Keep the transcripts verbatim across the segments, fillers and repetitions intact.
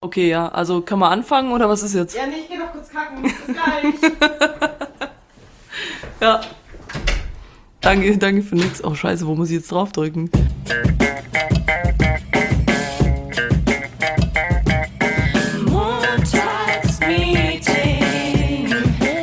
Okay, ja, also können wir anfangen oder was ist jetzt? Ja, nee, ich geh noch kurz kacken. Bis gleich. Ja. Danke, danke für nix. Oh, scheiße, wo muss ich jetzt draufdrücken? Montagsmeeting.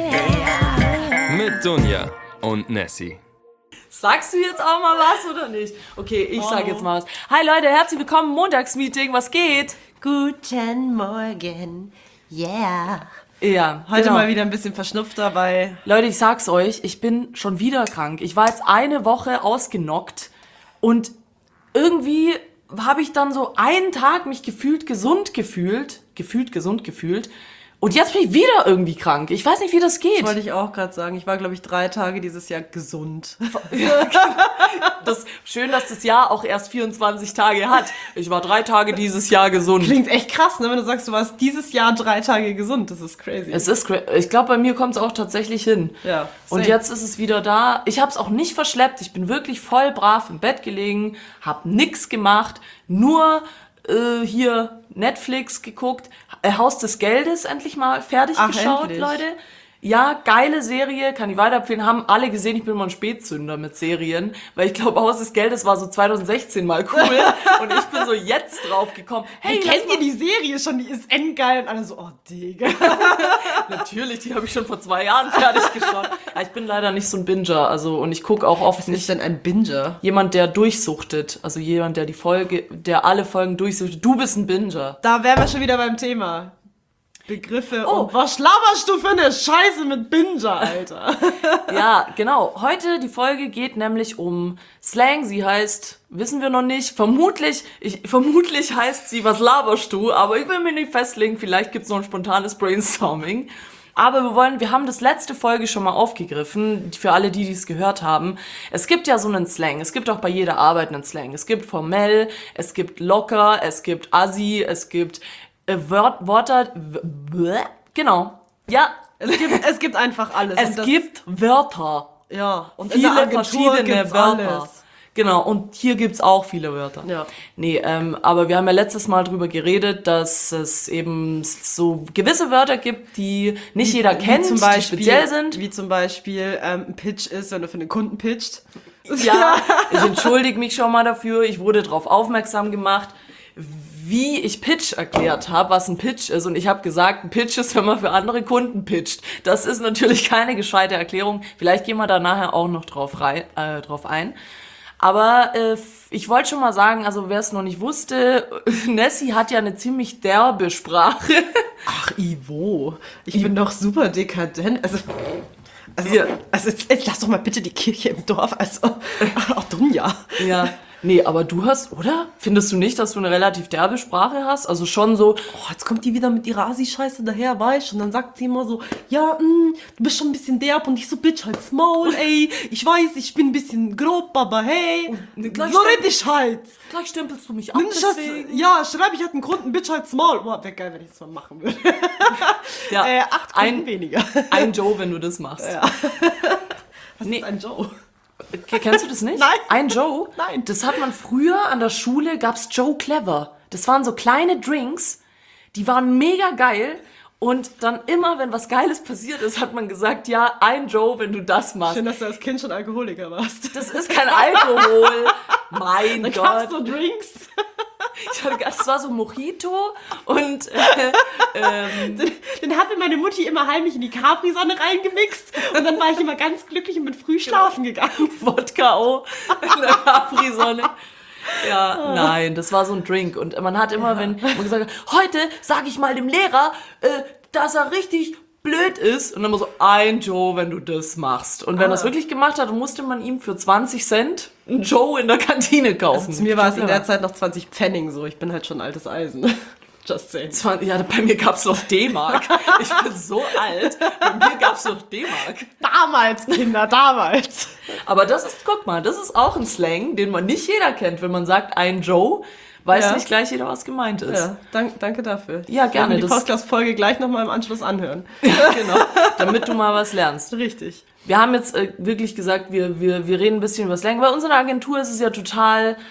Mit Dunja und Nessie. Sagst du jetzt auch mal was oder nicht? Okay, ich sag jetzt mal was. Hi Leute, herzlich willkommen im Montagsmeeting. Was geht? Guten Morgen. Yeah. Ja, Heute genau. mal wieder ein bisschen verschnupfter, weil... Leute, ich sag's euch, ich bin schon wieder krank. Ich war jetzt eine Woche ausgenockt und irgendwie habe ich dann so einen Tag mich gefühlt gesund gefühlt, gefühlt gesund gefühlt und jetzt bin ich wieder irgendwie krank. Ich weiß nicht, wie das geht. Das wollte ich auch gerade sagen. Ich war, glaube ich, drei Tage dieses Jahr gesund. Das, schön, dass das Jahr auch erst vierundzwanzig Tage hat. Ich war drei Tage dieses Jahr gesund. Klingt echt krass, ne? Wenn du sagst, du warst dieses Jahr drei Tage gesund. Das ist crazy. Es ist, cra- ich glaube, bei mir kommt es auch tatsächlich hin. Ja, Und same. jetzt ist es wieder da. Ich habe es auch nicht verschleppt. Ich bin wirklich voll brav im Bett gelegen, habe nix gemacht, nur äh, hier Netflix geguckt. Äh, Haus des Geldes endlich mal fertig Ach, geschaut, endlich. Leute. Ja, geile Serie, kann ich weiterempfehlen. Haben alle gesehen, ich bin mal ein Spätzünder mit Serien, weil ich glaube, Haus des Geldes war so zwanzig sechzehn mal cool und ich bin so jetzt drauf gekommen. Hey, Hey, lass kennt mal- ihr die Serie schon? Die ist endgeil. Und alle so, oh, Digga. Natürlich, die habe ich schon vor zwei Jahren fertig geschaut. Ja, ich bin leider nicht so ein Binger, also und ich gucke auch oft Was nicht. ist denn ein Binger? Jemand, der durchsuchtet, also jemand, der die Folge, der alle Folgen durchsuchtet. Du bist ein Binger. Da wären wir schon wieder beim Thema. Begriffe Oh. und was laberst du für eine Scheiße mit Binger, Alter? Ja, genau. Heute die Folge geht nämlich um Slang. Sie heißt, wissen wir noch nicht, vermutlich, ich, vermutlich heißt sie, was laberst du? Aber ich will mir nicht festlegen, vielleicht gibt's noch ein spontanes Brainstorming. Aber wir wollen, wir haben das letzte Folge schon mal aufgegriffen, für alle, die dies gehört haben. Es gibt ja so einen Slang. Es gibt auch bei jeder Arbeit einen Slang. Es gibt formell, es gibt locker, es gibt assi, es gibt äh, Wort, Wörter, w- bläh. Genau. Ja, Es gibt, es gibt einfach alles. es Und das- gibt Wörter. Ja, und in der Viele Agentur verschiedene gibt's Wörter. alles. Genau, und hier gibt's auch viele Wörter. Ja. Nee, ähm, aber wir haben ja letztes Mal drüber geredet, dass es eben so gewisse Wörter gibt, die nicht jeder kennt, wie zum Beispiel, die speziell sind. Wie zum Beispiel ähm, ein Pitch ist, wenn du für einen Kunden pitcht. Ja, ich entschuldige mich schon mal dafür. Ich wurde darauf aufmerksam gemacht, wie ich Pitch erklärt habe, was ein Pitch ist. Und ich habe gesagt, ein Pitch ist, wenn man für andere Kunden pitcht. Das ist natürlich keine gescheite Erklärung. Vielleicht gehen wir da nachher auch noch drauf, rein, äh, drauf ein. Aber äh, ich wollte schon mal sagen, also wer es noch nicht wusste, Nessie hat ja eine ziemlich derbe Sprache. Ach, Ivo, ich bin doch super dekadent. Also, also, Ja. also jetzt, jetzt lass doch mal bitte die Kirche im Dorf. Also, auch Dunja. Ja. Nee, aber du hast, oder? Findest du nicht, dass du eine relativ derbe Sprache hast? Also schon so, Oh, jetzt kommt die wieder mit ihrer Asi-Scheiße daher, weißt du? Und dann sagt sie immer so, ja, mh, du bist schon ein bisschen derb. Und ich so, Bitch, halt's Maul, ey. Ich weiß, ich bin ein bisschen grob, aber hey, gleich so stimmt- red ich halt. gleich stempelst du mich ab, Nimm das, deswegen. ja, schreib ich halt einen Grund, ein Bitch, halt's Maul. Boah, wäre geil, wenn ich das mal machen würde. Ja, äh, acht Kunden ein, weniger. ein Joe, wenn du das machst. Was Nee. ist ein Joe? K- Kennst du das nicht? Nein. Ein Joe? Nein. Das hat man früher an der Schule, gab's Joe Clever. Das waren so kleine Drinks, die waren mega geil. Und dann immer, wenn was Geiles passiert ist, hat man gesagt, ja, ein Joe, wenn du das machst. Schön, dass du als Kind schon Alkoholiker warst. Das ist kein Alkohol. Mein Da gab's Gott. so Drinks. Ich hatte, das war so Mojito und äh, ähm, Den, den hat mir meine Mutti immer heimlich in die Capri-Sonne reingemixt. Und dann war ich immer ganz glücklich und bin früh schlafen gegangen. Wodka O in der Capri-Sonne. Ja, nein, das war so ein Drink. Und man hat immer, wenn man gesagt hat, heute sage ich mal dem Lehrer, äh, dass er richtig blöd ist. Und dann immer so, ein Joe, wenn du das machst. Und wenn er das wirklich gemacht hat, musste man ihm für zwanzig Cent einen Joe in der Kantine kaufen. Also zu mir war es in der Zeit noch zwanzig Pfennig so. Ich bin halt schon altes Eisen. Just saying. zwanzig Ja, bei mir gab's noch D-Mark. Ich bin so alt. Bei mir gab's noch D-Mark. Damals, Kinder, damals. Aber das ist, guck mal, das ist auch ein Slang, den man nicht jeder kennt. Wenn man sagt, ein Joe, weiß Ja. nicht gleich jeder, was gemeint ist. Ja, dank, danke dafür. Ja, gerne, Ich werde mir die das- Podcast-Folge gleich nochmal im Anschluss anhören. Genau, damit du mal was lernst. Richtig. Wir haben jetzt äh, wirklich gesagt, wir, wir, wir reden ein bisschen über Slang. Bei uns in der Agentur ist es ja total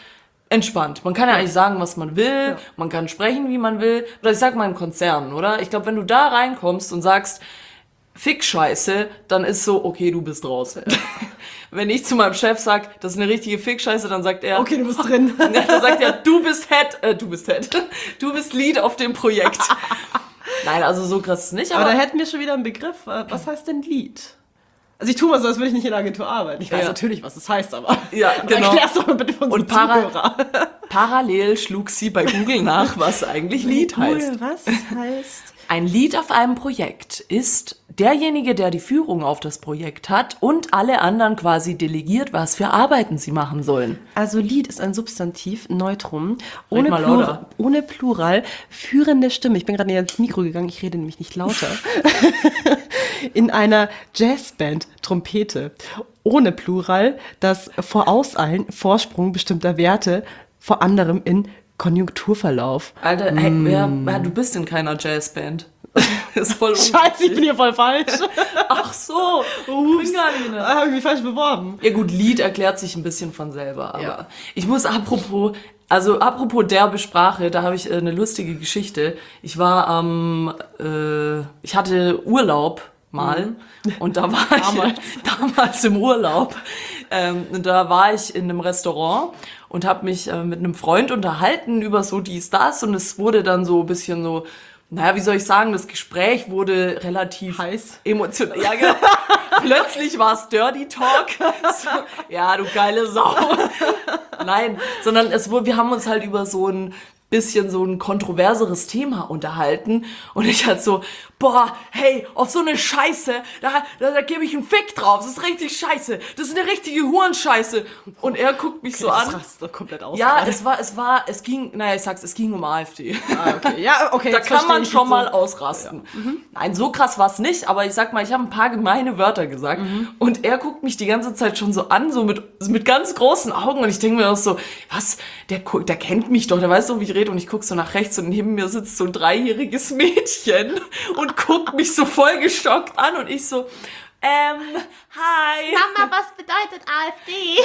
entspannt. Man kann ja, ja eigentlich sagen, was man will, ja. man kann sprechen, wie man will. Oder ich sag mal in Konzernen, oder? Ich glaube, wenn du da reinkommst und sagst, Fick Scheiße, dann ist so, okay, du bist raus. Wenn ich zu meinem Chef sag, das ist eine richtige Fick-Scheiße, dann sagt er... Okay, du bist drin. Dann sagt er, du bist Head, äh, du bist Head, du bist Lead auf dem Projekt. Nein, also so krass ist es nicht. Aber, aber da hätten wir schon wieder einen Begriff. Was heißt denn Lead? Also ich tue mal so, als würde ich nicht in der Agentur arbeiten. Ich weiß ja. natürlich, was das heißt, aber... Ja, genau. Erklär's doch mal bitte von unseren Zuhörer. Parallel schlug sie bei Google nach, was eigentlich Lead heißt. Was heißt... Ein Lead auf einem Projekt ist derjenige, der die Führung auf das Projekt hat und alle anderen quasi delegiert, was für Arbeiten sie machen sollen. Also Lead ist ein Substantiv, Neutrum, ohne, Plura- ohne Plural, führende Stimme. Ich bin gerade nicht ans Mikro gegangen, ich rede nämlich nicht lauter. In einer Jazzband, Trompete, ohne Plural, das Vorauseilen, Vorsprung bestimmter Werte, vor anderem in Konjunkturverlauf. Alter, hey, mm. ja, ja, du bist in keiner Jazzband. Ist voll Scheiße, ich bin hier voll falsch. Ach so, ich bin gar nicht. Ah, hab ich mich falsch beworben. Ja gut, Lied erklärt sich ein bisschen von selber. Aber ja. Ich muss apropos, also apropos derbe Sprache, da habe ich äh, eine lustige Geschichte. Ich war am, ähm, äh, ich hatte Urlaub mal mhm. und da war damals. ich damals im Urlaub. Ähm, und da war ich in einem Restaurant und habe mich äh, mit einem Freund unterhalten über so dies, das und es wurde dann so ein bisschen so, naja, wie soll ich sagen, das Gespräch wurde relativ heiß, emotional. Ja, genau. Plötzlich war es Dirty Talk. So, ja, du geile Sau. Nein, sondern es wurde, wir haben uns halt über so ein bisschen so ein kontroverseres Thema unterhalten und ich halt so, boah, hey, auf so eine Scheiße, da, da, da gebe ich einen Fick drauf, das ist richtig scheiße, das ist eine richtige Hurenscheiße. Und er guckt mich okay, so das an. Das doch komplett aus. Ja, es war, es war, es ging, naja, ich sag's, es ging um AfD. Ah, okay. Ja, okay. Da kann man schon so. mal ausrasten. Ja. Mhm. Nein, so krass war's nicht, aber ich sag mal, ich habe ein paar gemeine Wörter gesagt mhm. und er guckt mich die ganze Zeit schon so an, so mit, mit ganz großen Augen und ich denke mir auch so, was, der, der kennt mich doch, der weiß doch, wie ich rede und ich guck so nach rechts und neben mir sitzt so ein dreijähriges Mädchen und guckt mich so voll geschockt an und ich so, ähm, hi. Mama, was bedeutet AfD?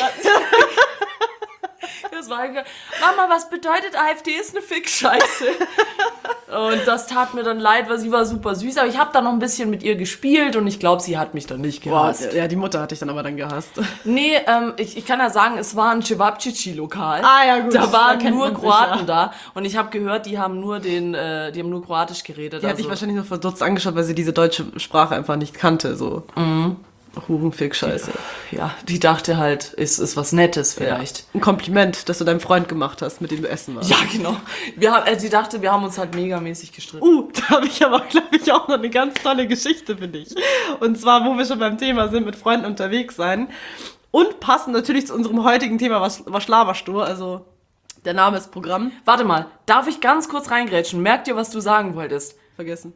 Das war Mama, was bedeutet AfD? Ist eine Fick-Scheiße. Und das tat mir dann leid, weil sie war super süß. Aber ich habe dann noch ein bisschen mit ihr gespielt und ich glaube, sie hat mich dann nicht gehasst. Boah, ja, die Mutter hatte ich dann aber dann gehasst. Nee, ähm, ich, ich kann ja sagen, es war ein Cevapcici-Lokal. Ah ja, gut. Da waren da nur Kroaten sich, ja. da. Und ich habe gehört, die haben nur den, äh, die haben nur Kroatisch geredet. Die also. hat dich wahrscheinlich nur verdutzt angeschaut, weil sie diese deutsche Sprache einfach nicht kannte. So. Mhm. Hurenfick-Scheiße. Ja, die dachte halt, es ist was Nettes vielleicht. Ja. Ein Kompliment, das du deinem Freund gemacht hast, mit dem du essen warst. Ja, genau. Wir haben, äh, die dachte, wir haben uns halt megamäßig gestritten. Uh, da habe ich aber, glaube ich, auch noch eine ganz tolle Geschichte für dich. Und zwar, wo wir schon beim Thema sind, mit Freunden unterwegs sein. Und passend natürlich zu unserem heutigen Thema, was, was laberst du? Also, der Name ist Programm. Warte mal, darf ich ganz kurz reingrätschen? Merk dir, was du sagen wolltest. Vergessen.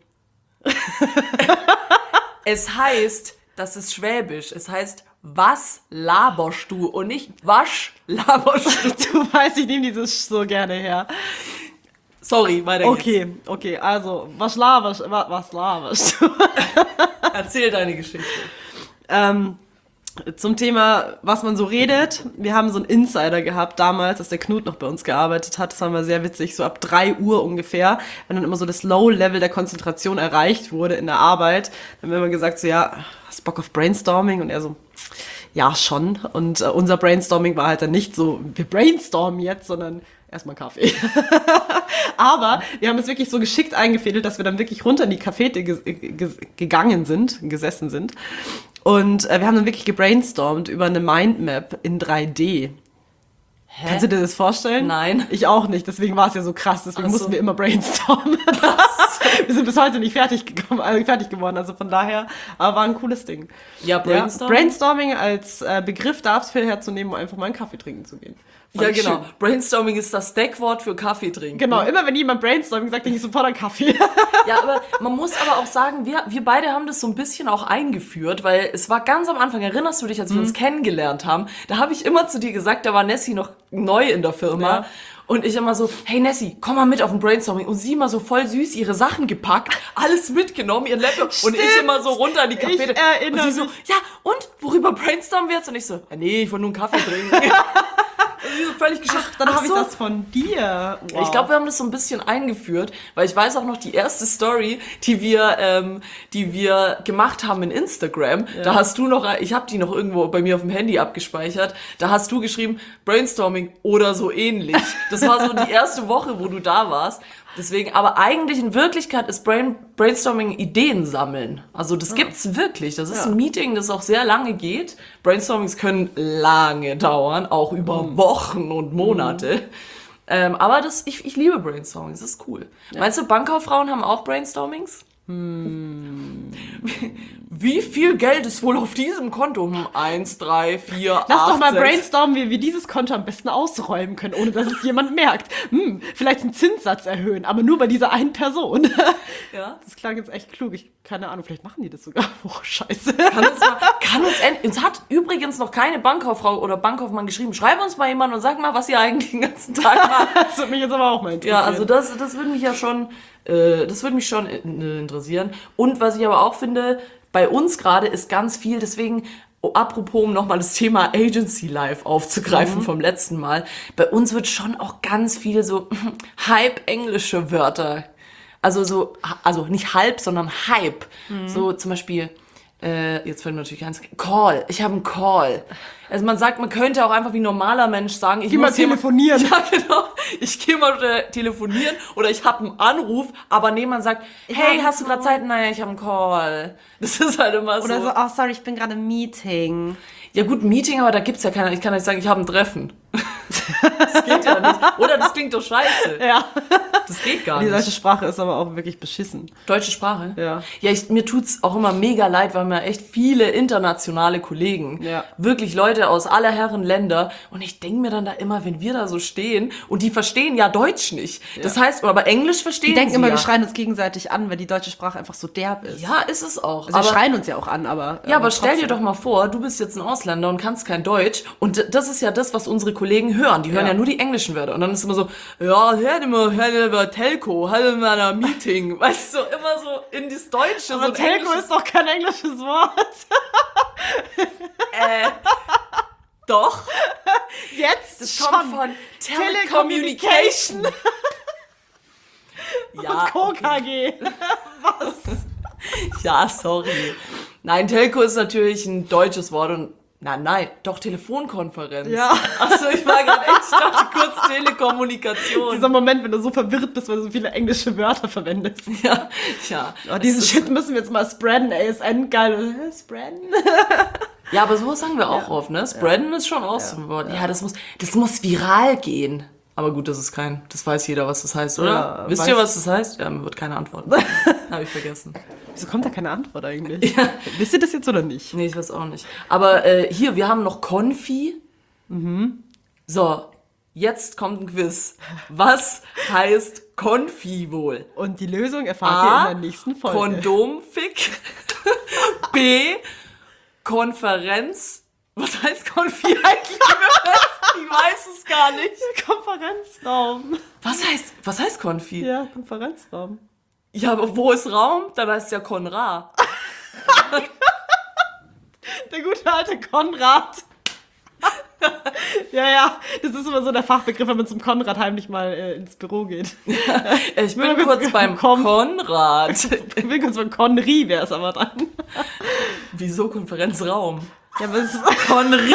Es heißt... Das ist Schwäbisch. Es heißt, was laberst du? Und nicht, wasch laberst du. Du weißt, ich nehme dieses so gerne her. Sorry, weiter geht's. Okay, okay, also, was laberst, was, was laberst du? Erzähl deine Geschichte. Ähm, zum Thema, was man so redet. Wir haben so einen Insider gehabt damals, als der Knut noch bei uns gearbeitet hat. Das war mal sehr witzig, so ab drei Uhr ungefähr, wenn dann immer so das Low-Level der Konzentration erreicht wurde in der Arbeit. Dann haben wir immer gesagt so, ja, hast du Bock auf Brainstorming? Und er so, ja, schon. Und äh, unser Brainstorming war halt dann nicht so, wir brainstormen jetzt, sondern erstmal Kaffee. Aber wir haben es wirklich so geschickt eingefädelt, dass wir dann wirklich runter in die Cafete ge- ge- gegangen sind, gesessen sind. Und äh, wir haben dann wirklich gebrainstormt über eine Mindmap in drei D. Hä? Kannst du dir das vorstellen? Nein. Ich auch nicht, deswegen war es ja so krass, deswegen Ach so. mussten wir immer brainstormen. Wir sind bis heute nicht fertig, gekommen, also fertig geworden, also von daher, aber war ein cooles Ding. Ja, Brainstorming? Ja, Brainstorming als äh, Begriff darfst du herzunehmen, um einfach mal einen Kaffee trinken zu gehen. Fand ja, ich genau. schön. Brainstorming ist das Deckwort für Kaffee trinken. Genau, immer wenn jemand Brainstorming sagt, denke ich sofort an Kaffee. Ja, aber man muss aber auch sagen, wir, wir beide haben das so ein bisschen auch eingeführt, weil es war ganz am Anfang, erinnerst du dich, als wir uns kennengelernt haben, da habe ich immer zu dir gesagt, da war Nessie noch neu in der Firma. Ja. Und ich immer so, hey Nessie, komm mal mit auf ein Brainstorming. Und sie immer so voll süß ihre Sachen gepackt, alles mitgenommen, ihren Laptop. Stimmt. Und ich immer so runter in die Cafete. Ich erinnere und sie so, mich. ja, und? Worüber brainstormen wir jetzt? Und ich so, ja, nee, ich wollte nur einen Kaffee trinken. diese völlig geschafft. Dann habe ich so. das von dir. Wow. Ich glaube, wir haben das so ein bisschen eingeführt, weil ich weiß auch noch die erste Story, die wir, ähm, die wir gemacht haben in Instagram. Ja. Da hast du noch, ich habe die noch irgendwo bei mir auf dem Handy abgespeichert. Da hast du geschrieben Brainstorming oder so ähnlich. Das war so die erste Woche, wo du da warst. Deswegen, aber eigentlich in Wirklichkeit ist Brain, Brainstorming Ideen sammeln. Also das ja. gibt's wirklich. Das ist ja. ein Meeting, das auch sehr lange geht. Brainstormings können lange dauern, auch über mhm. Wochen und Monate. Mhm. Ähm, aber das, ich, ich liebe Brainstorming, das ist cool. Ja. Meinst du, Bankkauffrauen haben auch Brainstormings? Hm. Wie viel Geld ist wohl auf diesem Konto? Hm, eins, drei, vier, Lass acht, Lass doch mal sechs. Brainstormen, wie wir dieses Konto am besten ausräumen können, ohne dass es jemand merkt. Hm, vielleicht einen Zinssatz erhöhen, aber nur bei dieser einen Person. Ja? Das klang jetzt echt klug. Ich, keine Ahnung, vielleicht machen die das sogar. Oh, scheiße. Kann uns, mal, kann uns, end- uns hat übrigens noch keine Bankkauffrau oder Bankkaufmann geschrieben. Schreib uns mal jemand und sag mal, was ihr eigentlich den ganzen Tag macht. Das würde mich jetzt aber auch mal interessieren. Ja, also das, das würde mich ja schon... Das würde mich schon interessieren. Und was ich aber auch finde, bei uns gerade ist ganz viel, deswegen, oh, apropos, um nochmal das Thema Agency Life aufzugreifen mhm. vom letzten Mal, bei uns wird schon auch ganz viel so halb-englische Wörter, also so, also nicht halb, sondern Hype. Mhm. So zum Beispiel, äh, jetzt fällt mir natürlich eins, Call, ich habe einen Call. Also man sagt, man könnte auch einfach wie ein normaler Mensch sagen, ich geh mal telefonieren. Ja, genau. Ich gehe mal äh, telefonieren oder ich habe einen Anruf, aber nee, man sagt, hey, hast du gerade Zeit? Nein, ich habe einen Call. Das ist halt immer so. Oder so, oh, sorry, ich bin gerade im Meeting. Ja gut, ein Meeting, aber da gibt's ja keiner. Ich kann nicht sagen, ich habe ein Treffen. Das geht ja nicht. Oder das klingt doch scheiße. Ja. Das geht gar Die nicht. Die deutsche Sprache ist aber auch wirklich beschissen. Deutsche Sprache? Ja. Ja, ich, mir tut's auch immer mega leid, weil wir echt viele internationale Kollegen, ja. wirklich Leute aus aller Herren Länder, und ich denke mir dann da immer, wenn wir da so stehen, und die verstehen ja Deutsch nicht. Ja. Das heißt, aber Englisch verstehen sie Die denken immer, ja. wir schreien uns gegenseitig an, weil die deutsche Sprache einfach so derb ist. Ja, ist es auch. Also wir schreien uns ja auch an, aber... Ja, aber stell dir doch mal vor, du bist jetzt ein Ausländer und kannst kein Deutsch, und das ist ja das, was unsere Kollegen hören. Die hören ja, ja nur die englischen Wörter. Und dann ist immer so, ja, hör mal, hör mal Telco, hör mal ein Meeting. Weißt du, immer so in das Deutsche. Aber so Telco ist doch kein englisches Wort. äh, doch. Jetzt das schon. kommt von Telecommunication. Ja. Und Co K G. Was? Ja, sorry. Nein, Telco ist natürlich ein deutsches Wort und Nein, nein, doch Telefonkonferenz. Ja. Achso, ich war gerade echt, ich dachte kurz Telekommunikation. Dieser Moment, wenn du so verwirrt bist, weil du so viele englische Wörter verwendest. Ja, ja. Oh, diesen Shit müssen wir jetzt mal spreaden, A S N, geil. Spreaden? Ja, aber sowas sagen wir auch ja. oft, ne? Spreaden ja. ist schon auch so ein Wort. Ja, das muss, das muss viral gehen. Aber gut, das ist kein, das weiß jeder, was das heißt, oder? Ja, Wisst ihr, was das heißt? Ja, mir wird keine Antwort. Habe ich vergessen. Wieso kommt da keine Antwort eigentlich? Ja. Wisst ihr das jetzt oder nicht? Nee, ich weiß auch nicht. Aber äh, hier, wir haben noch Konfi. Mhm. So, jetzt kommt ein Quiz. Was heißt Konfi wohl? Und die Lösung erfahrt A, ihr in der nächsten Folge. Kondomfick. B, Konferenz. Was heißt Konfi eigentlich? Ich weiß es gar nicht. Konferenzraum. Was heißt, was heißt Konfi? Ja, Konferenzraum. Ja, aber wo ist Raum? Dann heißt es ja Konrad. Der gute alte Konrad. Ja, ja, das ist immer so der Fachbegriff, wenn man zum Konrad heimlich mal äh, ins Büro geht. Ja, ich bin kurz beim Kon- Konrad. Ich bin kurz beim Konri, wäre es aber dann. Wieso Konferenzraum? Ja, aber es ist Konri.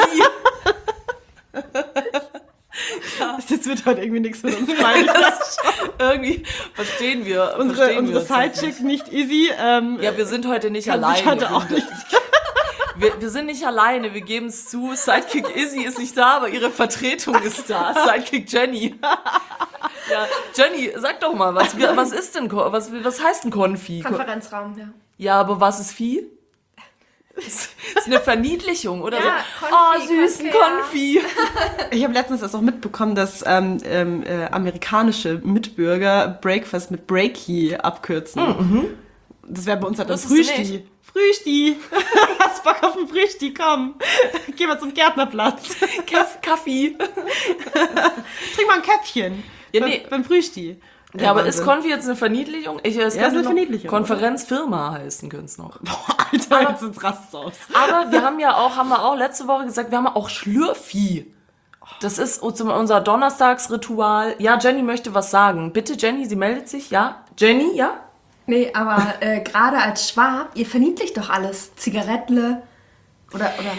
Ja. Das wird heute irgendwie nichts mit uns. Irgendwie verstehen wir. Unsere, verstehen unsere Sidechick nicht easy. Ähm, ja, wir sind heute nicht kann alleine. Sich heute auch nicht. Wir, wir sind nicht alleine, wir geben es zu. Sidekick Izzy ist nicht da, aber ihre Vertretung ist da. Sidekick Jenny. Ja, Jenny, sag doch mal, was, was ist denn, was, was heißt ein Konfi? Konferenzraum, ja. Ja, aber was ist Vieh? Das ist eine Verniedlichung, oder? Ja, so. Konfi, Oh, süßen Konfi. Ich habe letztens das auch mitbekommen, dass ähm, ähm, äh, amerikanische Mitbürger Breakfast mit Breaky abkürzen. Mhm. Das wäre bei uns halt das Wusstest du Frühsti. Frühsti. Hast Bock auf ein Frühsti? Komm. Geh mal zum Gärtnerplatz. Kaff, Kaffee. Trink mal ein Käffchen. Ja, nee. Beim Frühsti. Ja, ja, aber ist Konfi jetzt eine Verniedlichung? Ich, es ja, ist eine Verniedlichung. Konferenzfirma heißen könnte es noch. Boah, Alter, jetzt ins Rast aus. Aber wir haben ja auch, haben wir auch letzte Woche gesagt, wir haben auch Schlürfi. Oh, Das ist unser Donnerstagsritual. Ja, Jenny möchte was sagen. Bitte, Jenny, sie meldet sich. Ja? Jenny, ja? Nee, aber äh, gerade als Schwab, ihr verniedlicht doch alles. Zigarettle oder, oder...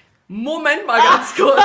Moment mal ganz kurz.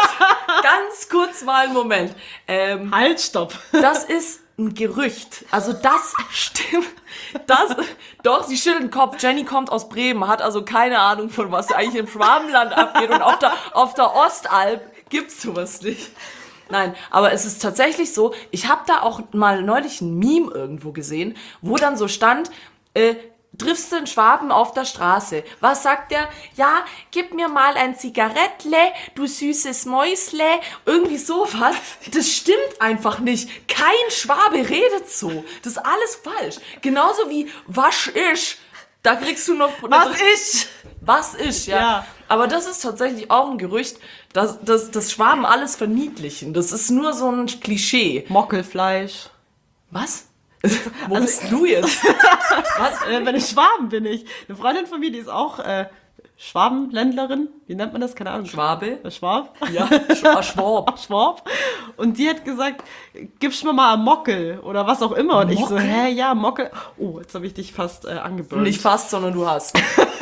Ganz kurz mal einen Moment. Ähm, Halt, stopp. das ist ein Gerücht. Also das stimmt. Das, doch, sie schüttelt den Kopf. Jenny kommt aus Bremen, hat also keine Ahnung, von was eigentlich im Schwabenland abgeht. Und auf der, auf der Ostalb gibt's sowas nicht. Nein, aber es ist tatsächlich so, ich habe da auch mal neulich ein Meme irgendwo gesehen, wo dann so stand, äh, triffst du einen Schwaben auf der Straße. Was sagt der? Ja, gib mir mal ein Zigarettle, du süßes Mäusle. Irgendwie sowas. Das stimmt einfach nicht. Kein Schwabe redet so. Das ist alles falsch. Genauso wie wasch ich. Da kriegst du noch... Was ist? Was ist, ja. Ja. Aber das ist tatsächlich auch ein Gerücht, dass, dass, dass Schwaben alles verniedlichen. Das ist nur so ein Klischee. Mockelfleisch. Was? Wo bist du jetzt? Was? Äh, bei den Schwaben bin ich. Eine Freundin von mir, die ist auch äh, Schwabenländlerin. Wie nennt man das? Keine Ahnung. Schwabe? Äh, Schwab? Ja, Sch- Schwab. Schwab. Und die hat gesagt, gibst mir mal einen Mockel oder was auch immer. Und ich so, Mockel? hä, ja, Mockel. Oh, jetzt habe ich dich fast äh, angeburnt. Nicht fast, sondern du hast.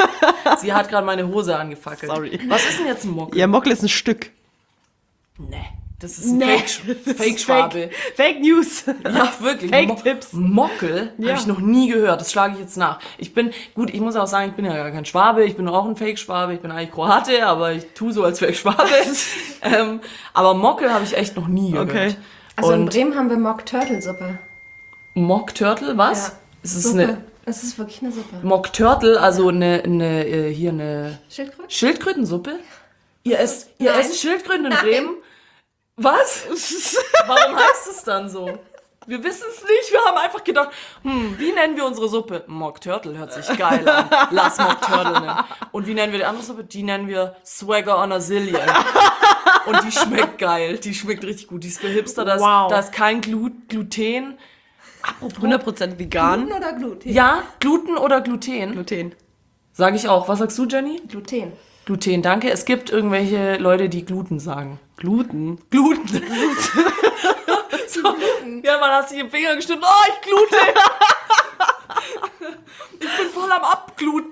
Sie hat gerade meine Hose angefackelt. Sorry. Was ist denn jetzt ein Mockel? Ja, Mockel ist ein Stück. Nee, das ist ein Nee. Fake- Fake-Schwabe. Fake, Fake News. Ja, wirklich. Fake-Tipps. Mockel Ja. habe ich noch nie gehört. Das schlage ich jetzt nach. Ich bin, gut, ich muss auch sagen, ich bin ja gar kein Schwabe. Ich bin auch ein Fake-Schwabe. Ich bin eigentlich Kroate, aber ich tue so als Fake-Schwabe. ähm, aber Mockel habe ich echt noch nie gehört. Okay. Also in Und Bremen haben wir Mock-Turtle-Suppe. Mock-Turtle, was? Ja. Ist es Suppe. eine Es ist wirklich eine Suppe. Mock-Turtle, also eine, eine, äh, hier eine Schildkröte? Schildkrötensuppe? Ihr esst, ihr Nein. esst Schildkröten in Nein. Bremen? Was? Warum heißt es dann so? Wir wissen es nicht. Wir haben einfach gedacht, hm, wie nennen wir unsere Suppe? Mock Turtle hört sich geil an. Lass Mock Turtle nennen. Und wie nennen wir die andere Suppe? Die nennen wir Swagger on a Zillion. Und die schmeckt geil. Die schmeckt richtig gut. Die ist für Hipster. Da ist, Wow. da ist kein Glu Gluten. Apropos. hundert Prozent vegan. Gluten oder Gluten? Ja, Gluten oder Gluten? Gluten. Sag ich auch. Was sagst du, Jenny? Gluten. Gluten, danke. Es gibt irgendwelche Leute, die Gluten sagen. Gluten. Gluten. so, ja, man hat sich im Finger gestimmt. Oh, ich glute. Ich bin voll am Abgluten.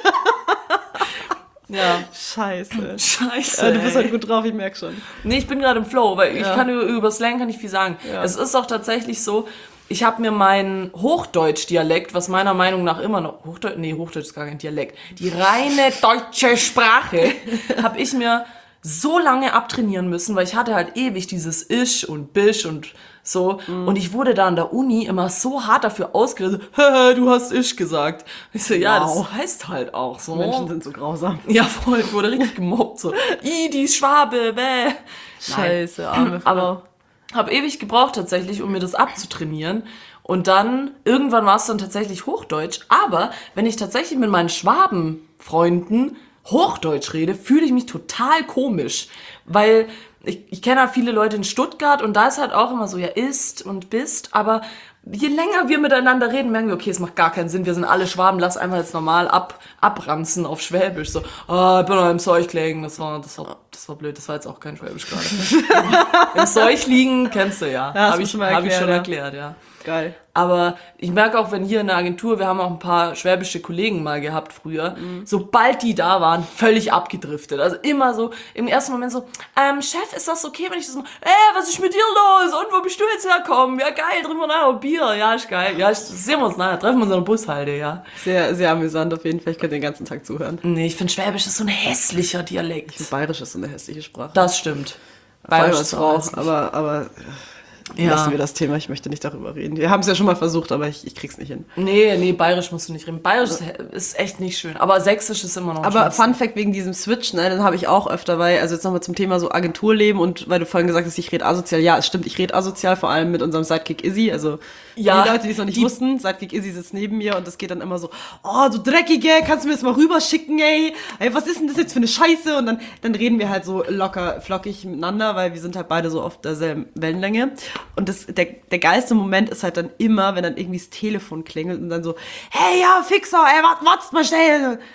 Ja. Scheiße. Scheiße. Äh, du bist ey. halt gut drauf, ich merk schon. Nee, ich bin gerade im Flow, weil ich Ja. kann über, über Slang kann ich viel sagen. Ja. Es ist auch tatsächlich so, ich habe mir meinen Hochdeutsch-Dialekt, was meiner Meinung nach immer noch, Hochdeutsch, nee, Hochdeutsch ist gar kein Dialekt, die reine deutsche Sprache, habe ich mir so lange abtrainieren müssen, weil ich hatte halt ewig dieses Isch und Bisch und so. Mhm. Und ich wurde da an der Uni immer so hart dafür ausgeredet, haha, du hast Isch gesagt. Ich so, ja, Wow. das heißt halt auch so. Menschen sind so grausam. Ja, voll, ich wurde richtig gemobbt, so, i, die ist Schwabe, bäh. Scheiße, arme Frau. Aber habe ewig gebraucht tatsächlich, um mir das abzutrainieren. Und dann, irgendwann war es dann tatsächlich Hochdeutsch. Aber wenn ich tatsächlich mit meinen Schwabenfreunden Hochdeutsch rede, fühle ich mich total komisch. Weil ich, ich kenne halt viele Leute in Stuttgart und da ist halt auch immer so, ja, ist und bist. Aber je länger wir miteinander reden, merken wir, okay, es macht gar keinen Sinn. Wir sind alle Schwaben, lass einfach jetzt normal ab, abranzen auf Schwäbisch. So, ah, ich bin noch im Seuchlegen. Das war, das war, das war blöd. Das war jetzt auch kein Schwäbisch gerade. Im Seuchliegen kennst du ja. Ja, hast Habe du ich, schon mal hab ich erklärt, schon ja. erklärt, ja. Geil. Aber ich merke auch, wenn hier in der Agentur, wir haben auch ein paar schwäbische Kollegen mal gehabt früher, sobald die da waren, völlig abgedriftet. Also immer so, im ersten Moment so, ähm, Chef, ist das okay, wenn ich das mal, äh, was ist mit dir los? Und wo bist du jetzt herkommen? Ja, geil, trinken wir nachher ein Bier. Ja, ist geil. Ja, ich, sehen wir uns nachher, treffen wir uns an der Bushalte, ja. Sehr, sehr amüsant auf jeden Fall. Ich könnte den ganzen Tag zuhören. Nee, ich finde Schwäbisch ist so ein hässlicher Dialekt. Bayerisch ist so eine hässliche Sprache. Das stimmt. Vor allem Bayerisch als ist Frau, auch hässlich. aber, aber Ja. lassen wir das Thema. Ich möchte nicht darüber reden. Wir haben es ja schon mal versucht, aber ich, ich krieg's nicht hin. Nee, nee, Bayerisch musst du nicht reden. Bayerisch ist, ist echt nicht schön. Aber Sächsisch ist immer noch am Aber schönsten. Fun Fact wegen diesem Switch, ne, den habe ich auch öfter, weil, also jetzt nochmal zum Thema so Agenturleben und weil du vorhin gesagt hast, ich rede asozial. Ja, es stimmt, ich rede asozial, vor allem mit unserem Sidekick Izzy. Also Ja, die Leute, die es noch nicht die- wussten, Sidekick Izzy sitzt neben mir und es geht dann immer so, oh, du Dreckige, kannst du mir das mal rüberschicken, ey? Ey, was ist denn das jetzt für eine Scheiße? Und dann, dann reden wir halt so locker, flockig miteinander, weil wir sind halt beide so auf derselben Wellenlänge. Und das, der, der geilste Moment ist halt dann immer, wenn dann irgendwie das Telefon klingelt und dann so, hey, ja, Fixer, ey, wart, wart's mal schnell.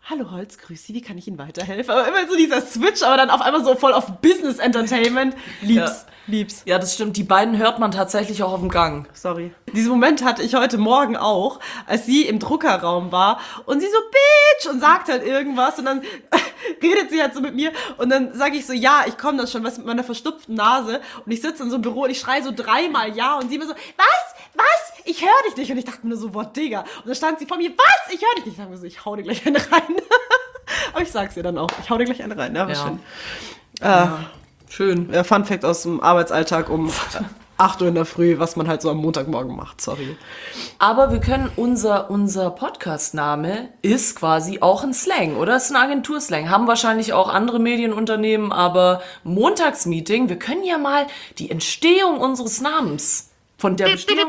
hallo Holz, grüß Sie, wie kann ich Ihnen weiterhelfen? Aber immer so dieser Switch, aber dann auf einmal so voll auf Business Entertainment. Lieb's, Ja. lieb's. Ja, das stimmt. Die beiden hört man tatsächlich auch auf dem Gang. Sorry. Diesen Moment hatte ich heute Morgen auch, als sie im Druckerraum war und sie so, Bitch, und sagt halt irgendwas und dann redet sie halt so mit mir und dann sage ich so, ja, ich komme dann schon, was mit meiner verstopften Nase und ich sitze in so einem Büro und ich schreie so dreimal ja und sie immer so, was, was, ich höre dich nicht und ich dachte mir nur so, boah, Digga. Und dann stand sie vor mir, was, ich höre dich nicht. Ich sage mir so, ich hau dir gleich eine rein. Aber ich sag's ihr dann auch, ich hau dir gleich eine rein, ja, war Ja. schön. Ja. Schön. Äh, Fun Fact aus dem Arbeitsalltag um acht Uhr in der Früh, was man halt so am Montagmorgen macht, sorry. Aber wir können, unser, unser Podcast-Name ist quasi auch ein Slang, oder? Es ist ein Agenturslang. Haben wahrscheinlich auch andere Medienunternehmen, aber Montagsmeeting, wir können ja mal die Entstehung unseres Namens von der Bestehung...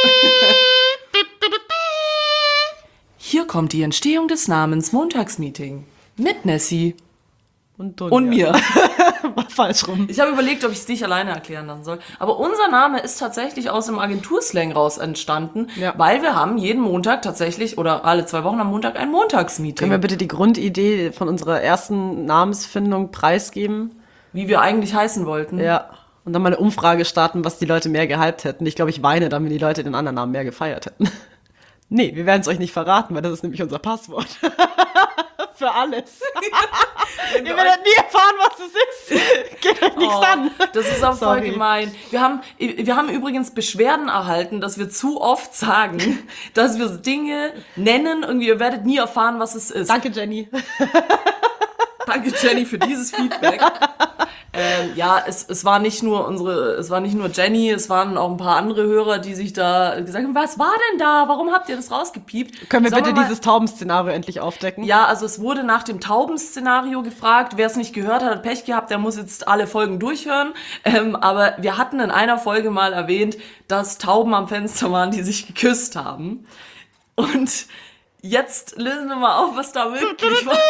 Hier kommt die Entstehung des Namens Montagsmeeting mit Nessie Und, Dunja. und mir. War falsch rum. Ich habe überlegt, ob ich es nicht alleine erklären lassen soll. Aber unser Name ist tatsächlich aus dem Agenturslang raus entstanden, Ja. weil wir haben jeden Montag tatsächlich oder alle zwei Wochen am Montag ein Montagsmeeting. Können wir bitte die Grundidee von unserer ersten Namensfindung preisgeben? Wie wir eigentlich heißen wollten. Ja. Und dann mal eine Umfrage starten, was die Leute mehr gehypt hätten. Ich glaube, ich weine dann, wenn die Leute den anderen Namen mehr gefeiert hätten. Nee, wir werden es euch nicht verraten, weil das ist nämlich unser Passwort. Für alles. Ihr werdet nie erfahren, was es ist. Geht euch nichts Oh, an. das ist auch voll Sorry. gemein. Wir haben, wir haben übrigens Beschwerden erhalten, dass wir zu oft sagen, dass wir Dinge nennen und ihr werdet nie erfahren, was es ist. Danke, Jenny. Danke, Jenny, für dieses Feedback. ähm, ja, es, es war nicht nur unsere, es war nicht nur Jenny, es waren auch ein paar andere Hörer, die sich da gesagt haben, was war denn da? Warum habt ihr das rausgepiept? Können wir Sollen bitte mal- dieses Taubenszenario endlich aufdecken? Ja, also es wurde nach dem Tauben-Szenario gefragt. Wer es nicht gehört hat, hat Pech gehabt, der muss jetzt alle Folgen durchhören. Ähm, aber wir hatten in einer Folge mal erwähnt, dass Tauben am Fenster waren, die sich geküsst haben. Und jetzt lösen wir mal auf, was da wirklich war.